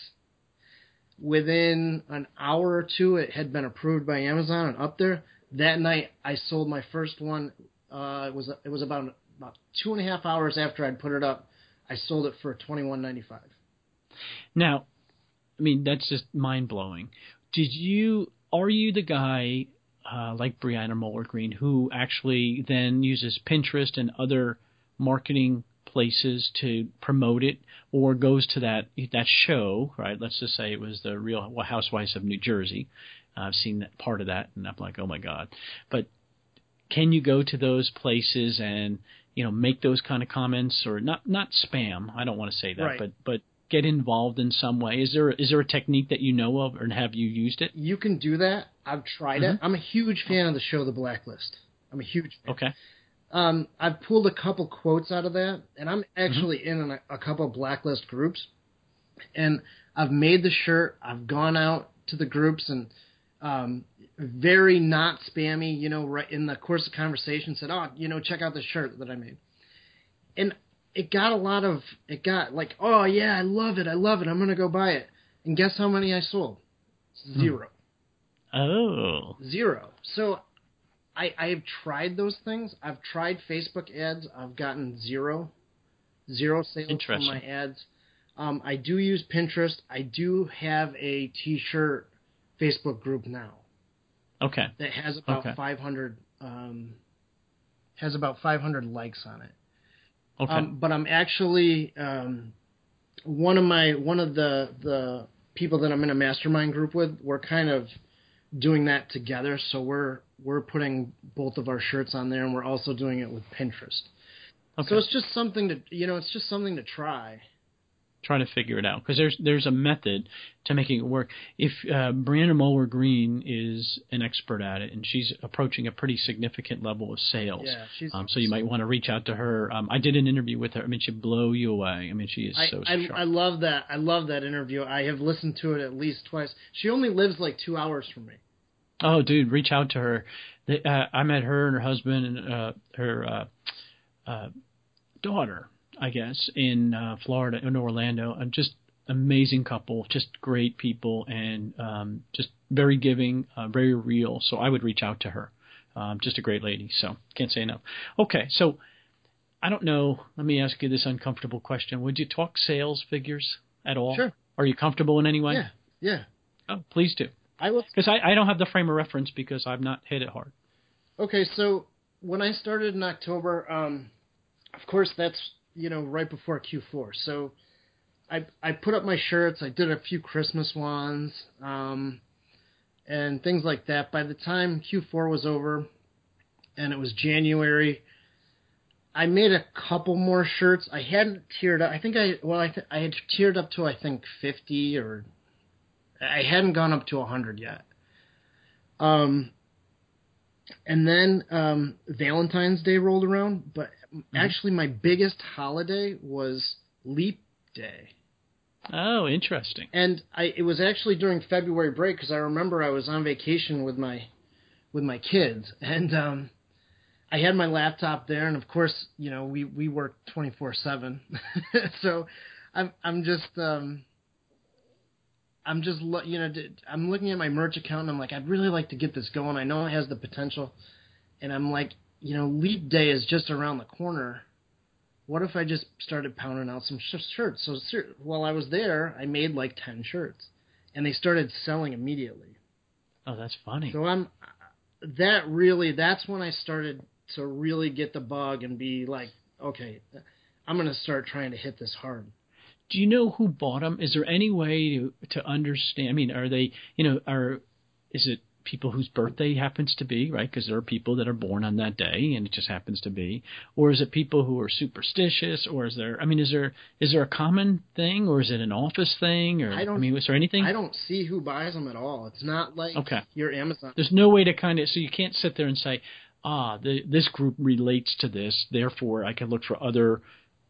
Within an hour or two, it had been approved by Amazon and up there. That night, I sold my first one. Uh, it was it was about about two and a half hours after I'd put it up. I sold it for twenty-one ninety-five. Now, I mean that's just mind blowing. Did you are you the guy uh, like Brianna Moller-Green who actually then uses Pinterest and other marketing places to promote it, or goes to that that show, right? Let's just say it was the Real Housewives of New Jersey. Uh, I've seen that part of that, and I'm like, oh my God. But can you go to those places and you know make those kind of comments, or not not spam? I don't want to say that, right. but but get involved in some way. Is there is there a technique that you know of, or have you used it? You can do that. I've tried mm-hmm. it. I'm a huge fan of the show The Blacklist. I'm a huge fan. Okay. Um, I've pulled a couple quotes out of that, and I'm actually mm-hmm. in a, a couple Blacklist groups, and I've made the shirt. I've gone out to the groups and um, very not spammy, you know, right in the course of conversation said, oh, you know, check out the shirt that I made. And it got a lot of, it got like, oh, yeah, I love it. I love it. I'm going to go buy it. And guess how many I sold? Zero. Oh. Zero. So I, I have tried those things. I've tried Facebook ads. I've gotten zero, zero sales from my ads. Um, I do use Pinterest. I do have a T-shirt Facebook group now. Okay. That has about okay. five hundred um, has about five hundred likes on it. Okay. Um, but I'm actually um, one of my one of the the people that I'm in a mastermind group with. We're kind of doing that together. So we're we're putting both of our shirts on there, and we're also doing it with Pinterest. Okay. So it's just something to you know, it's just something to try. Trying to figure it out, because there's there's a method to making it work. If uh, Brianna Moller-Green is an expert at it, and she's approaching a pretty significant level of sales, yeah, she's um, so you might want to reach out to her. Um, I did an interview with her. I mean, she'd blow you away. I mean, she is I, so I, sharp. I love that. I love that interview. I have listened to it at least twice. She only lives like two hours from me. Oh, dude, reach out to her. They, uh, I met her and her husband and uh, her uh, uh, daughter, I guess, in uh, Florida, in Orlando. And just amazing couple, just great people, and um, just very giving, uh, very real. So I would reach out to her. Um, just a great lady. So can't say enough. Okay, so I don't know. Let me ask you this uncomfortable question. Would you talk sales figures at all? Sure. Are you comfortable in any way? Yeah, yeah. Oh, please do. I will. Because I, I don't have the frame of reference because I've not hit it hard. Okay, so when I started in October, um, of course that's, you know, right before Q four. So I I put up my shirts. I did a few Christmas ones, um, and things like that. By the time Q four was over, and it was January, I made a couple more shirts. I hadn't tiered up. I think I well I th- I had tiered up to I think fifty, or I hadn't gone up to a hundred yet. Um, and then um, Valentine's Day rolled around, but mm-hmm. actually my biggest holiday was Leap Day. Oh, interesting. And I it was actually during February break, because I remember I was on vacation with my with my kids, and um, I had my laptop there, and of course, you know, we, we work twenty-four seven. So I'm I'm just um, I'm just you know I'm looking at my merch account, and I'm like, I'd really like to get this going. I know it has the potential, and I'm like, you know, Leap Day is just around the corner. What if I just started pounding out some sh- shirts? So while I was there, I made like ten shirts, and they started selling immediately. Oh, that's funny. So I'm that really that's when I started to really get the bug and be like, okay, I'm going to start trying to hit this hard. Do you know who bought them? Is there any way to, to understand? I mean, are they, you know, are is it people whose birthday happens to be, right? Because there are people that are born on that day, and it just happens to be. Or is it people who are superstitious? Or is there, I mean, is there is there a common thing, or is it an office thing? Or I, don't, I mean, is there anything? I don't see who buys them at all. It's not like okay. your Amazon. There's no way to kind of, so you can't sit there and say, ah, the, this group relates to this, therefore I can look for other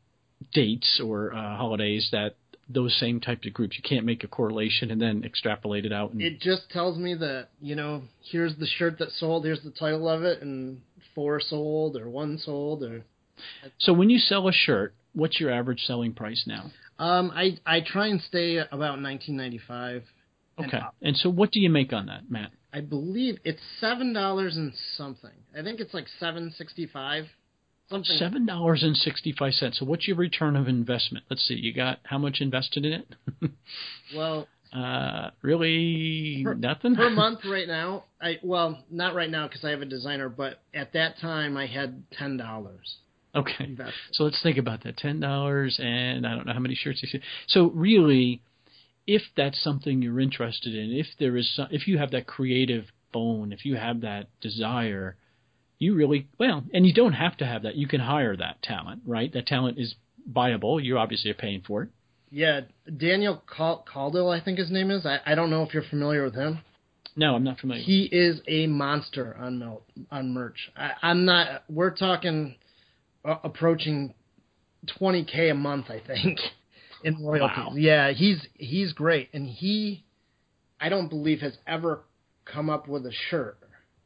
dates or uh, holidays that those same types of groups. You can't make a correlation and then extrapolate it out. And it just tells me that, you know, here's the shirt that sold, here's the title of it, and four sold or one sold. Or. So when you sell a shirt, what's your average selling price now? Um, I I try and stay about nineteen ninety-five. Okay. And, and so what do you make on that, Matt? I believe it's seven dollars and something. I think it's like seven sixty-five. Something. Seven dollars and sixty-five cents. So what's your return of investment? Let's see. You got how much invested in it? well, uh, really per, nothing per month right now. I well, not right now because I have a designer, but at that time I had ten dollars. Okay. Invested. So let's think about that. Ten dollars, and I don't know how many shirts you see. So really, if that's something you're interested in, if there is, some, if you have that creative bone, if you have that desire. You really, well, and you don't have to have that. You can hire that talent, right? That talent is viable. You obviously are paying for it. Yeah, Daniel Cal- Caldwell, I think his name is. I, I don't know if you're familiar with him. No, I'm not familiar. He is a monster on mel- on merch. I, I'm not, we're talking uh, approaching twenty K a month, I think, in royalties. Wow. Yeah, he's he's great. And he, I don't believe, has ever come up with a shirt.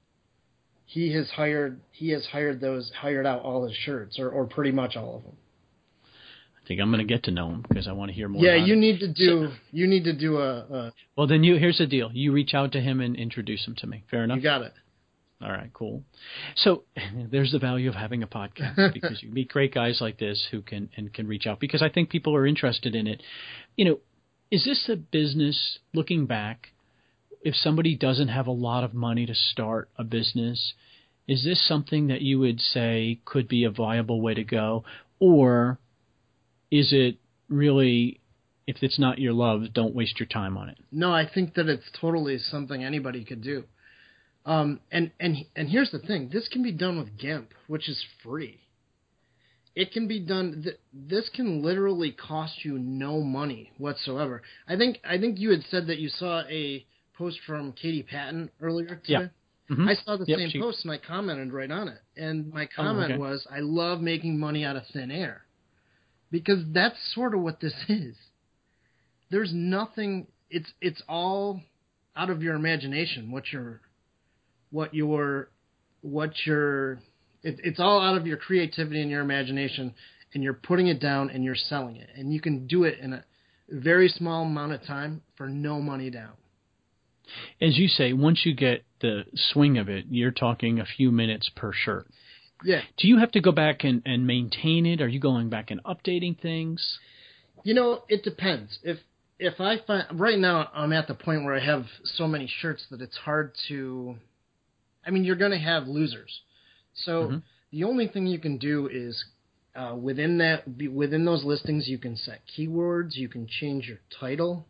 He has hired. He has hired those. Hired out all his shirts, or, or pretty much all of them. I think I'm going to get to know him because I want to hear more. Yeah, about you it. need to do. So, you need to do a, a. Well, then you. Here's the deal. You reach out to him and introduce him to me. Fair enough. You got it. All right, cool. So there's the value of having a podcast because you meet great guys like this who can and can reach out because I think people are interested in it. You know, is this a business? Looking back. If somebody doesn't have a lot of money to start a business, is this something that you would say could be a viable way to go? Or is it really, if it's not your love, don't waste your time on it? No, I think that it's totally something anybody could do. Um, and, and, and here's the thing. This can be done with GIMP, which is free. It can be done. Th- this can literally cost you no money whatsoever. I think I think you had said that you saw a post from Katie Patton earlier today. Yeah. Mm-hmm. I saw the yep, same she... post and I commented right on it. And my comment oh, okay. was, I love making money out of thin air. Because that's sort of what this is. There's nothing, it's it's all out of your imagination, what your, what your, what your, it, it's all out of your creativity and your imagination, and you're putting it down and you're selling it. And you can do it in a very small amount of time for no money down. As you say, once you get the swing of it, you're talking a few minutes per shirt. Yeah. Do you have to go back and, and maintain it? Are you going back and updating things? You know, it depends. If if I find right now I'm at the point where I have so many shirts that it's hard to. I mean, you're going to have losers, so mm-hmm. the only thing you can do is uh, within that within those listings you can set keywords, you can change your title.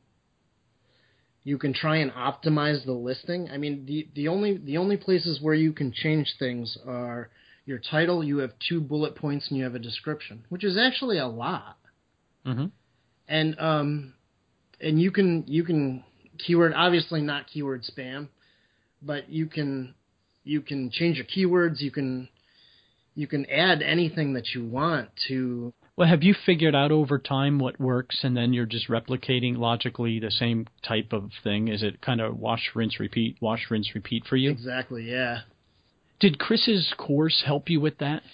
You can try and optimize the listing. I mean, the, the only the only places where you can change things are your title. You have two bullet points and you have a description, which is actually a lot. Mm-hmm. And um, and you can you can keyword obviously not keyword spam, but you can you can change your keywords. You can you can add anything that you want to. Well, have you figured out over time what works, and then you're just replicating logically the same type of thing? Is it kind of wash, rinse, repeat, wash, rinse, repeat for you? Exactly, yeah. Did Chris's course help you with that?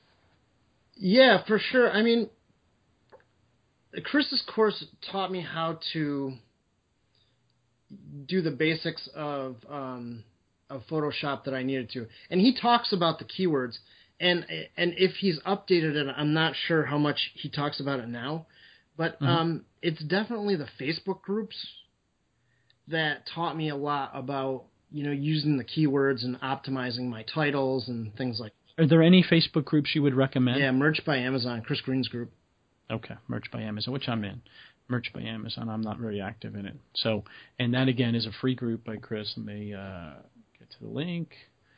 Yeah, for sure. I mean, Chris's course taught me how to do the basics of um, of Photoshop that I needed to. And he talks about the keywords. And and if he's updated it, I'm not sure how much he talks about it now, but mm-hmm. um, it's definitely the Facebook groups that taught me a lot about, you know, using the keywords and optimizing my titles and things like that. Are there any Facebook groups you would recommend? Yeah, Merch by Amazon, Chris Green's group. Okay, Merch by Amazon, which I'm in. Merch by Amazon, I'm not very active in it. So, and that again is a free group by Chris. Let me uh, get to the link.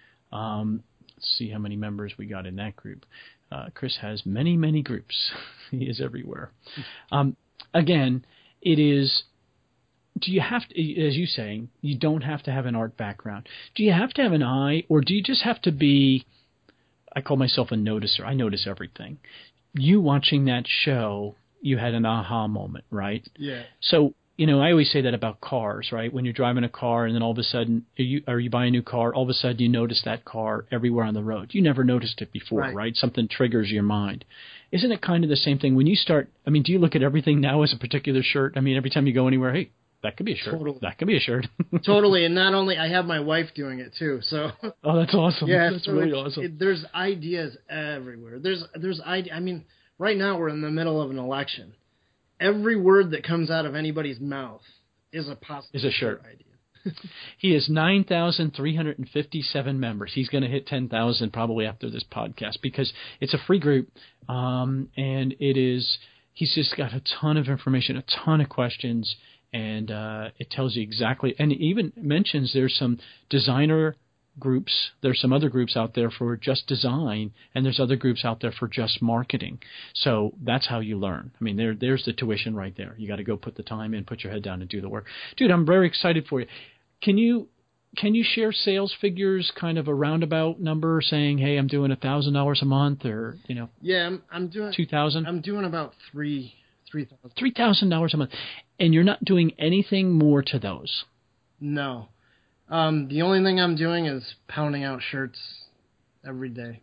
Um, Let's see how many members we got in that group. Uh, Chris has many, many groups. He is everywhere. Um, again, it is, do you have to, as you saying, you don't have to have an art background. Do you have to have an eye, or do you just have to be, I call myself a noticer. I notice everything. You watching that show, you had an aha moment, right? Yeah. So, you know, I always say that about cars, right? When you're driving a car and then all of a sudden, you, or you buy a new car, all of a sudden you notice that car everywhere on the road. You never noticed it before, right? right? Something triggers your mind. Isn't it kind of the same thing? When you start, I mean, do you look at everything now as a particular shirt? I mean, every time you go anywhere, hey, that could be a shirt. Totally. That could be a shirt. Totally. And not only, I have my wife doing it too. So. Oh, that's awesome. Yeah, that's so really awesome. It, there's ideas everywhere. There's, there's, I mean, right now we're in the middle of an election. Every word that comes out of anybody's mouth is a possible is a shirt idea. He has nine thousand three hundred fifty-seven members. He's going to hit ten thousand probably after this podcast because it's a free group, um, and it is. He's just got a ton of information, a ton of questions, and uh, it tells you exactly. And it even mentions there's some designer groups. There's some other groups out there for just design, and there's other groups out there for just marketing. So that's how you learn. I mean, there, there's the tuition right there. You got to go put the time in, put your head down, and do the work. Dude, I'm very excited for you. Can you can you share sales figures, kind of a roundabout number, saying, hey, I'm doing a thousand dollars a month, or you know? Yeah, I'm, I'm doing two thousand. I'm doing about three three thousand. Three thousand dollars a month, and you're not doing anything more to those. No. Um, the only thing I'm doing is pounding out shirts every day.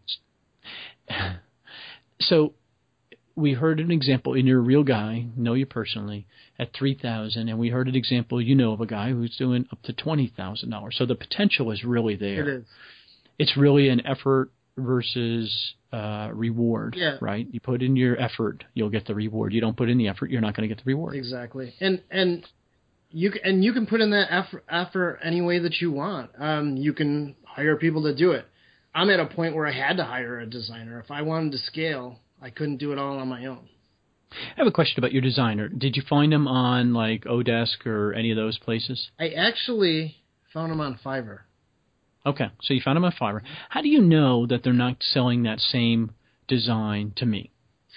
So we heard an example, and you're a real guy, know you personally, at three thousand dollars, and we heard an example, you know, of a guy who's doing up to twenty thousand dollars. So the potential is really there. It is. It's really an effort versus uh, reward, yeah. right? You put in your effort, you'll get the reward. You don't put in the effort, you're not going to get the reward. Exactly. And and... You can, and you can put in that effort, effort any way that you want. Um, you can hire people to do it. I'm at a point where I had to hire a designer. If I wanted to scale, I couldn't do it all on my own. I have a question about your designer. Did you find him on like Odesk or any of those places? I actually found him on Fiverr. Okay, so you found him on Fiverr. How do you know that they're not selling that same design to me?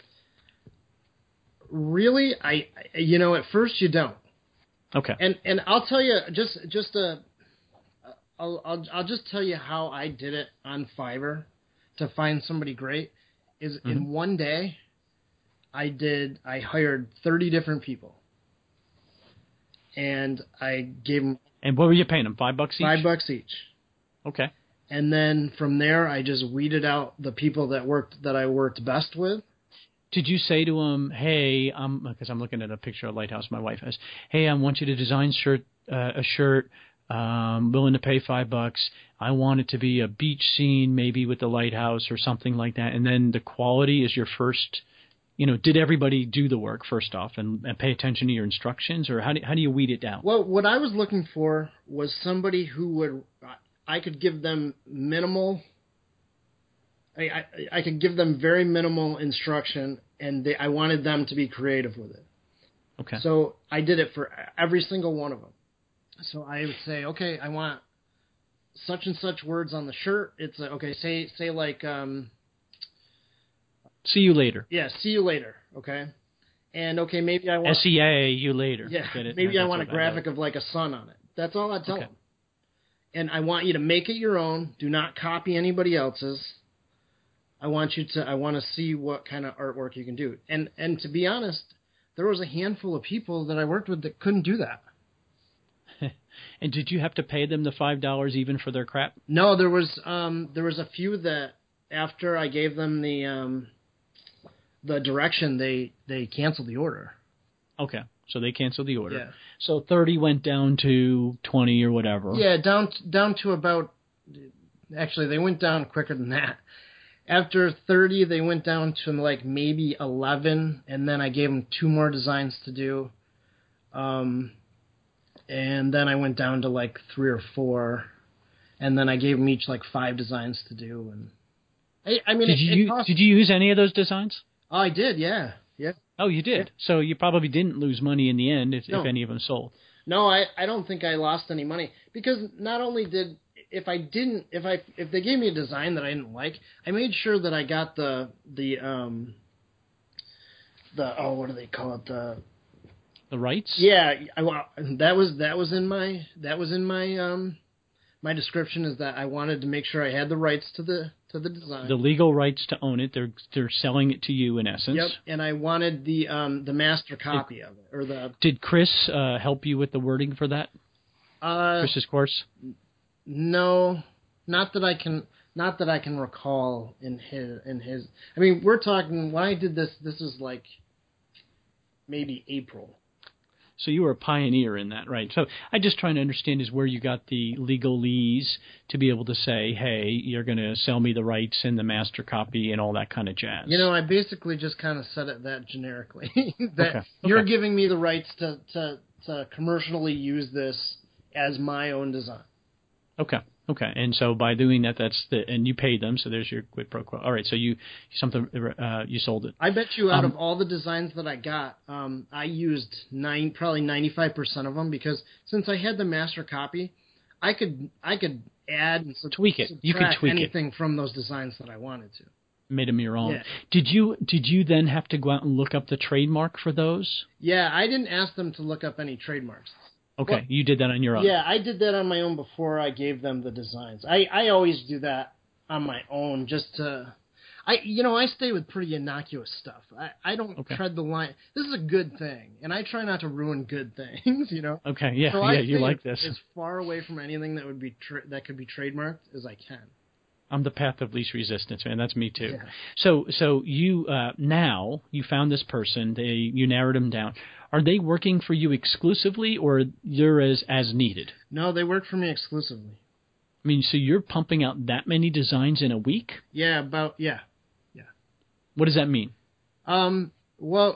Really, I you know at first you don't. Okay. And and I'll tell you just just a I'll I'll I'll just tell you how I did it on Fiverr to find somebody great is mm-hmm. in one day I did I hired thirty different people. And I gave them And what were you paying them? Five bucks each? Five bucks each. Okay. And then from there I just weeded out the people that worked that I worked best with. Did you say to him, hey, um, because I'm looking at a picture of Lighthouse my wife has, hey, I want you to design shirt, uh, a shirt, um, willing to pay five bucks. I want it to be a beach scene, maybe with the lighthouse or something like that. And then the quality is your first, you know, did everybody do the work first off and, and pay attention to your instructions, or how do, how do you weed it down? Well, what I was looking for was somebody who would, I could give them minimal, I, I, I could give them very minimal instruction, and they, I wanted them to be creative with it. Okay. So I did it for every single one of them. So I would say, okay, I want such and such words on the shirt. It's like, okay, say say like, um, see you later. Yeah, see you later. Okay, and okay, maybe I want S E A you later. Yeah, Get it? maybe That's I want a graphic of like a sun on it. That's all I tell okay. them. And I want you to make it your own. Do not copy anybody else's. I want you to. I want to see what kind of artwork you can do. And and to be honest, there was a handful of people that I worked with that couldn't do that. And did you have to pay them the five dollars even for their crap? No, there was um, there was a few that after I gave them the um, the direction, they, they canceled the order. Okay, so they canceled the order. Yeah. So thirty went down to twenty or whatever. Yeah, down down to about. Actually, they went down quicker than that. After thirty, they went down to like maybe eleven, and then I gave them two more designs to do. Um. And then I went down to like three or four, and then I gave them each like five designs to do. And I, I mean, did it, you it cost... did you use any of those designs? Oh, I did, yeah, yeah. Oh, you did. Yeah. So you probably didn't lose money in the end if, no. if any of them sold. No, I, I don't think I lost any money because not only did if I didn't if I if they gave me a design that I didn't like, I made sure that I got the the um the oh what do they call it the The rights? Yeah, I, that was that was in my that was in my um my description is that I wanted to make sure I had the rights to the to the design. The legal rights to own it. They're they're selling it to you in essence. Yep, and I wanted the um the master copy did, of it or the. Did Chris uh, help you with the wording for that? Uh, Chris's course? No, not that I can not that I can recall in his in his. I mean, we're talking when I did this. This is like maybe April. So you were a pioneer in that, right? So I'm just trying to understand is where you got the legalese to be able to say, hey, you're going to sell me the rights and the master copy and all that kind of jazz. You know, I basically just kind of said it that generically. that okay. You're okay. giving me the rights to, to, to commercially use this as my own design. Okay. Okay, and so by doing that, that's the and you paid them, so there's your quid pro quo. All right, so you something uh, you sold it. I bet you out um, of all the designs that I got, um, I used nine probably ninety-five percent of them because since I had the master copy, I could I could add and sub- tweak it. You could tweak anything it. from those designs that I wanted to. Made them your own. Yeah. Did you did you then have to go out and look up the trademark for those? Yeah, I didn't ask them to look up any trademarks. Okay, well, you did that on your own. Yeah, I did that on my own before I gave them the designs. I, I always do that on my own just to, I you know I stay with pretty innocuous stuff. I, I don't okay. tread the line. This is a good thing, and I try not to ruin good things. You know. Okay. Yeah. So yeah. I You stay like this. As far away from anything that would be tra- that could be trademarked as I can. I'm the path of least resistance, man. That's me too. Yeah. So, so you uh, now you found this person. They you narrowed them down. Are they working for you exclusively, or you're as as needed? No, they work for me exclusively. I mean, so you're pumping out that many designs in a week? Yeah, about yeah, yeah. What does that mean? Um. Well,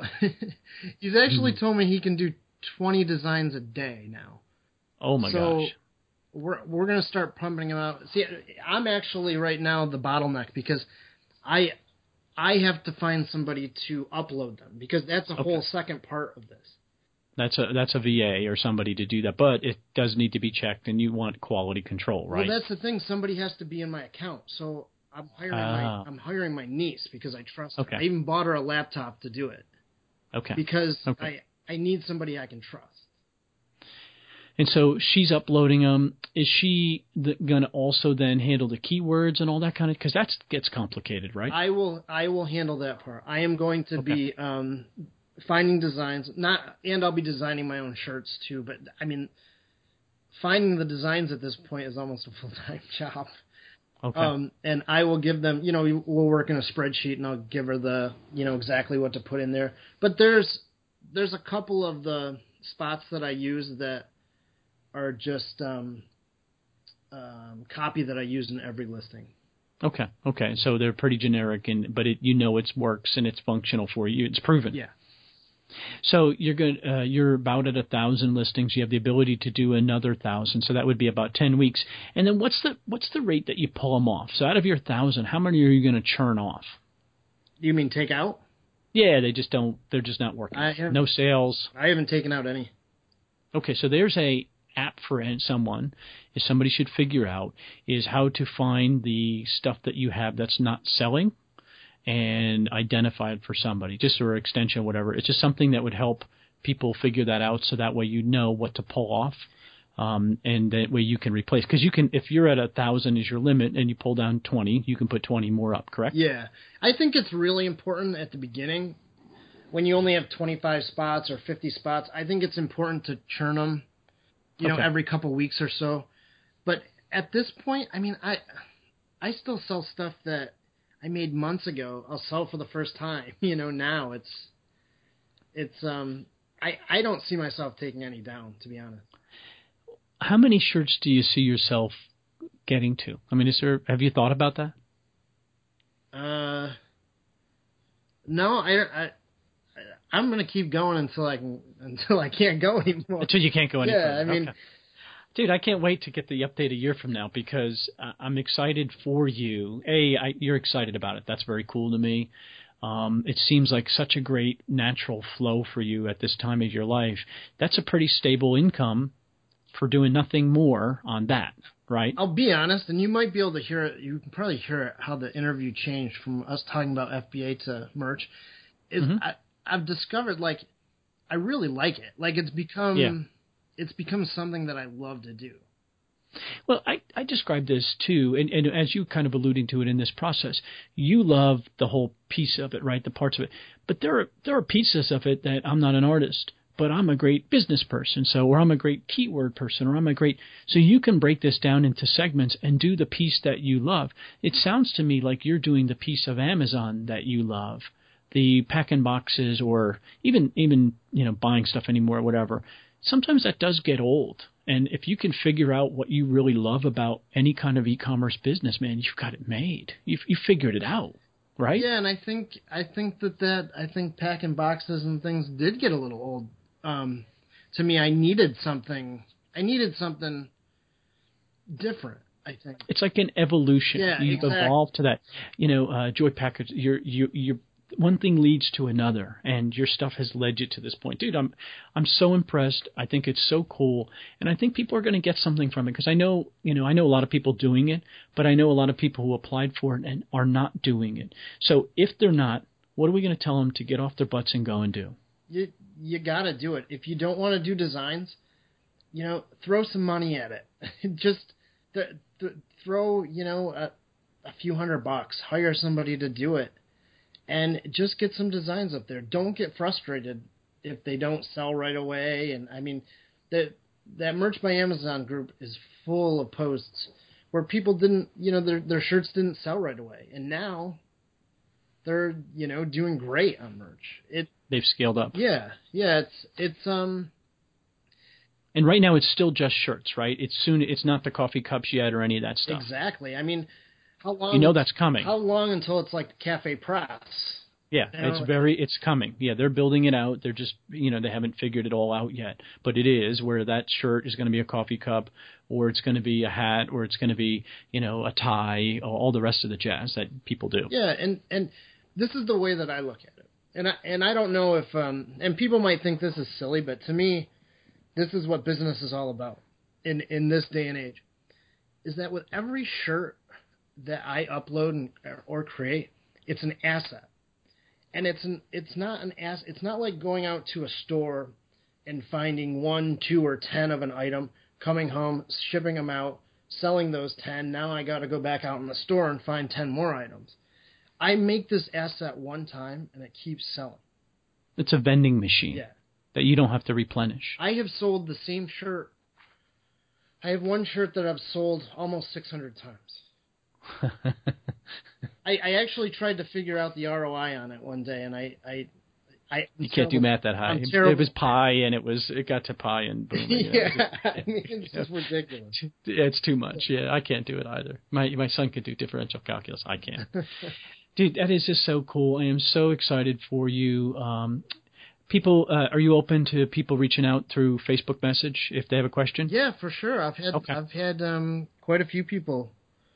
he's actually mm. told me he can do twenty designs a day now. Oh my so, gosh. We're we're gonna start pumping them out. See, I'm actually right now the bottleneck because I I have to find somebody to upload them because that's a okay. whole second part of this. That's a that's a V A or somebody to do that, but it does need to be checked, and you want quality control, right? Well, that's the thing. Somebody has to be in my account, so I'm hiring ah. my I'm hiring my niece because I trust okay. her. I even bought her a laptop to do it. Okay. Because okay. I I need somebody I can trust. And so she's uploading them. Is she the, gonna also then handle the keywords and all that kind of? Because that gets complicated, right? I will. I will handle that part. I am going to okay. be um, finding designs, not, and I'll be designing my own shirts too. But I mean, finding the designs at this point is almost a full time job. Okay. Um, and I will give them. You know, we'll work in a spreadsheet, and I'll give her the, you know, exactly what to put in there. But there's there's a couple of the spots that I use that are just um, um, copy that I use in every listing. Okay, okay. So they're pretty generic, and but it, you know it works and it's functional for you. It's proven. Yeah. So you're good. Uh, you're about at a thousand listings. You have the ability to do another thousand. So that would be about ten weeks. And then what's the what's the rate that you pull them off? So out of your thousand, how many are you going to churn off? You mean take out? Yeah, they just don't. They're just not working. I have, no sales. I haven't taken out any. Okay, so there's a app for someone, if somebody should figure out, is how to find the stuff that you have that's not selling and identify it for somebody, just or extension or whatever. It's just something that would help people figure that out, so that way you know what to pull off, um, and that way you can replace. Because you can, if you're at a thousand is your limit and you pull down twenty, you can put twenty more up, correct? Yeah. I think it's really important at the beginning, when you only have twenty-five spots or fifty spots, I think it's important to churn them, you know, okay. every couple weeks or so. But at this point, I mean, I I still sell stuff that I made months ago. I'll sell for the first time. You know, now it's it's um I I don't see myself taking any down, to be honest. How many shirts do you see yourself getting to? I mean, is there? Have you thought about that? Uh, no, I I. I'm gonna keep going until I can until I can't go anymore. Until you can't go any yeah, further. I mean, okay. Dude, I can't wait to get the update a year from now, because uh, I'm excited for you. A, I, you're excited about it. That's very cool to me. Um, it seems like such a great natural flow for you at this time of your life. That's a pretty stable income for doing nothing more on that, right? I'll be honest, and you might be able to hear it. You can probably hear it, how the interview changed from us talking about F B A to merch. Is Mm-hmm. I, I've discovered, like, I really like it. Like, it's become Yeah. it's become something that I love to do. Well, I, I describe this too, and, and as you kind of alluding to it in this process, you love the whole piece of it, right? The parts of it. But there are there are pieces of it that I'm not an artist, but I'm a great business person, so or I'm a great keyword person, or I'm a great so you can break this down into segments and do the piece that you love. It sounds to me like you're doing the piece of Amazon that you love. The packing boxes, or even even you know buying stuff anymore, or whatever. Sometimes that does get old, and if you can figure out what you really love about any kind of e-commerce business, man, you've got it made. You've you figured it out, right? Yeah, and I think I think that that I think packing boxes and things did get a little old. Um, to me, I needed something. I needed something different. I think it's like an evolution. Yeah, You've exactly. evolved to that. You know, uh, Joy Packard, you're you you're. One thing leads to another, and your stuff has led you to this point. Dude, I'm I'm so impressed. I think it's so cool, and I think people are going to get something from it, because I know, you know, I know a lot of people doing it, but I know a lot of people who applied for it and are not doing it. So if they're not, what are we going to tell them to get off their butts and go and do? You you got to do it. If you don't want to do designs, you know, throw some money at it. Just th- th- throw, you know, a, a few hundred bucks. Hire somebody to do it. And just get some designs up there. Don't get frustrated if they don't sell right away. And I mean, that that Merch by Amazon group is full of posts where people didn't, you know, their their shirts didn't sell right away, and now they're, you know, doing great on merch. It they've scaled up. Yeah, yeah. It's it's um. And right now it's still just shirts, right? It's soon. It's not the coffee cups yet or any of that stuff. Exactly. I mean. How long, you know that's coming. How long until it's like Cafe Press? Yeah, you know, it's very, it's coming. Yeah, they're building it out. They're just, you know, they haven't figured it all out yet. But it is where that shirt is going to be a coffee cup, or it's going to be a hat, or it's going to be, you know, a tie, all the rest of the jazz that people do. Yeah, and, and this is the way that I look at it. And I, and I don't know if, um, and people might think this is silly, but to me, this is what business is all about in, in this day and age, is that with every shirt that I upload and, or create, it's an asset, and it's an it's not an ass. It's not like going out to a store and finding one, two, or ten of an item, coming home, shipping them out, selling those ten. Now I got to go back out in the store and find ten more items. I make this asset one time, and it keeps selling. It's a vending machine. Yeah. That you don't have to replenish. I have sold the same shirt. I have one shirt that I've sold almost six hundred times. I, I actually tried to figure out the R O I on it one day, and I, I I, you can't do math that high. It was pi, and it was it got to pi, and boom. yeah, you know, just, I mean, it's just ridiculous. It's too much. Yeah, I can't do it either. My my son could do differential calculus. I can't. Dude, that is just so cool. I am so excited for you. Um, people, uh, are you open to people reaching out through Facebook message if they have a question? Yeah, for sure. I've had okay. I've had um, quite a few people.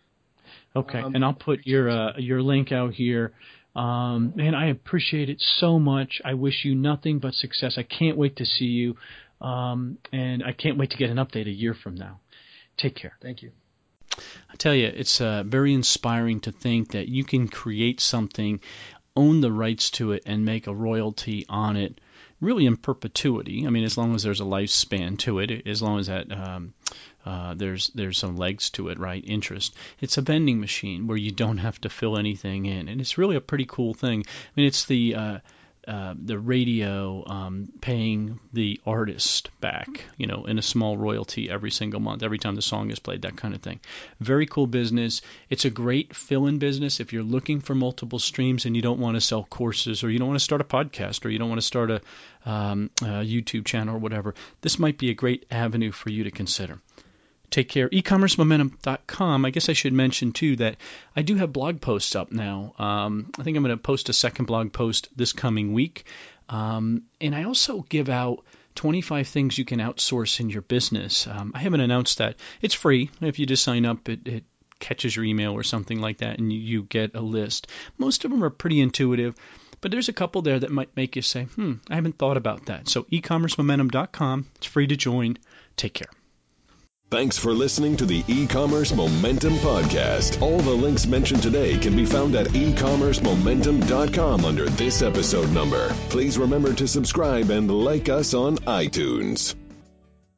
Okay, um, and I'll put your uh, your link out here. Um, man, I appreciate it so much. I wish you nothing but success. I can't wait to see you, um, and I can't wait to get an update a year from now. Take care. Thank you. I tell you, it's uh, very inspiring to think that you can create something, own the rights to it, and make a royalty on it, really in perpetuity. I mean, as long as there's a lifespan to it, as long as that um, uh, there's there's some legs to it, right? Interest. It's a vending machine where you don't have to fill anything in, and it's really a pretty cool thing. I mean, it's the uh, uh, the radio um, paying the artist back, you know, in a small royalty every single month, every time the song is played, that kind of thing. Very cool business. It's a great fill-in business if you're looking for multiple streams and you don't want to sell courses, or you don't want to start a podcast, or you don't want to start a, um, a YouTube channel or whatever. This might be a great avenue for you to consider. Take care. e commerce momentum dot com. I guess I should mention, too, that I do have blog posts up now. Um, I think I'm going to post a second blog post this coming week. Um, and I also give out twenty-five things you can outsource in your business. Um, I haven't announced that. It's free. If you just sign up, it, it catches your email or something like that, and you, you get a list. Most of them are pretty intuitive, but there's a couple there that might make you say, hmm, I haven't thought about that. So e commerce momentum dot com. It's free to join. Take care. Thanks for listening to the E-Commerce Momentum Podcast. All the links mentioned today can be found at e commerce momentum dot com under this episode number. Please remember to subscribe and like us on iTunes.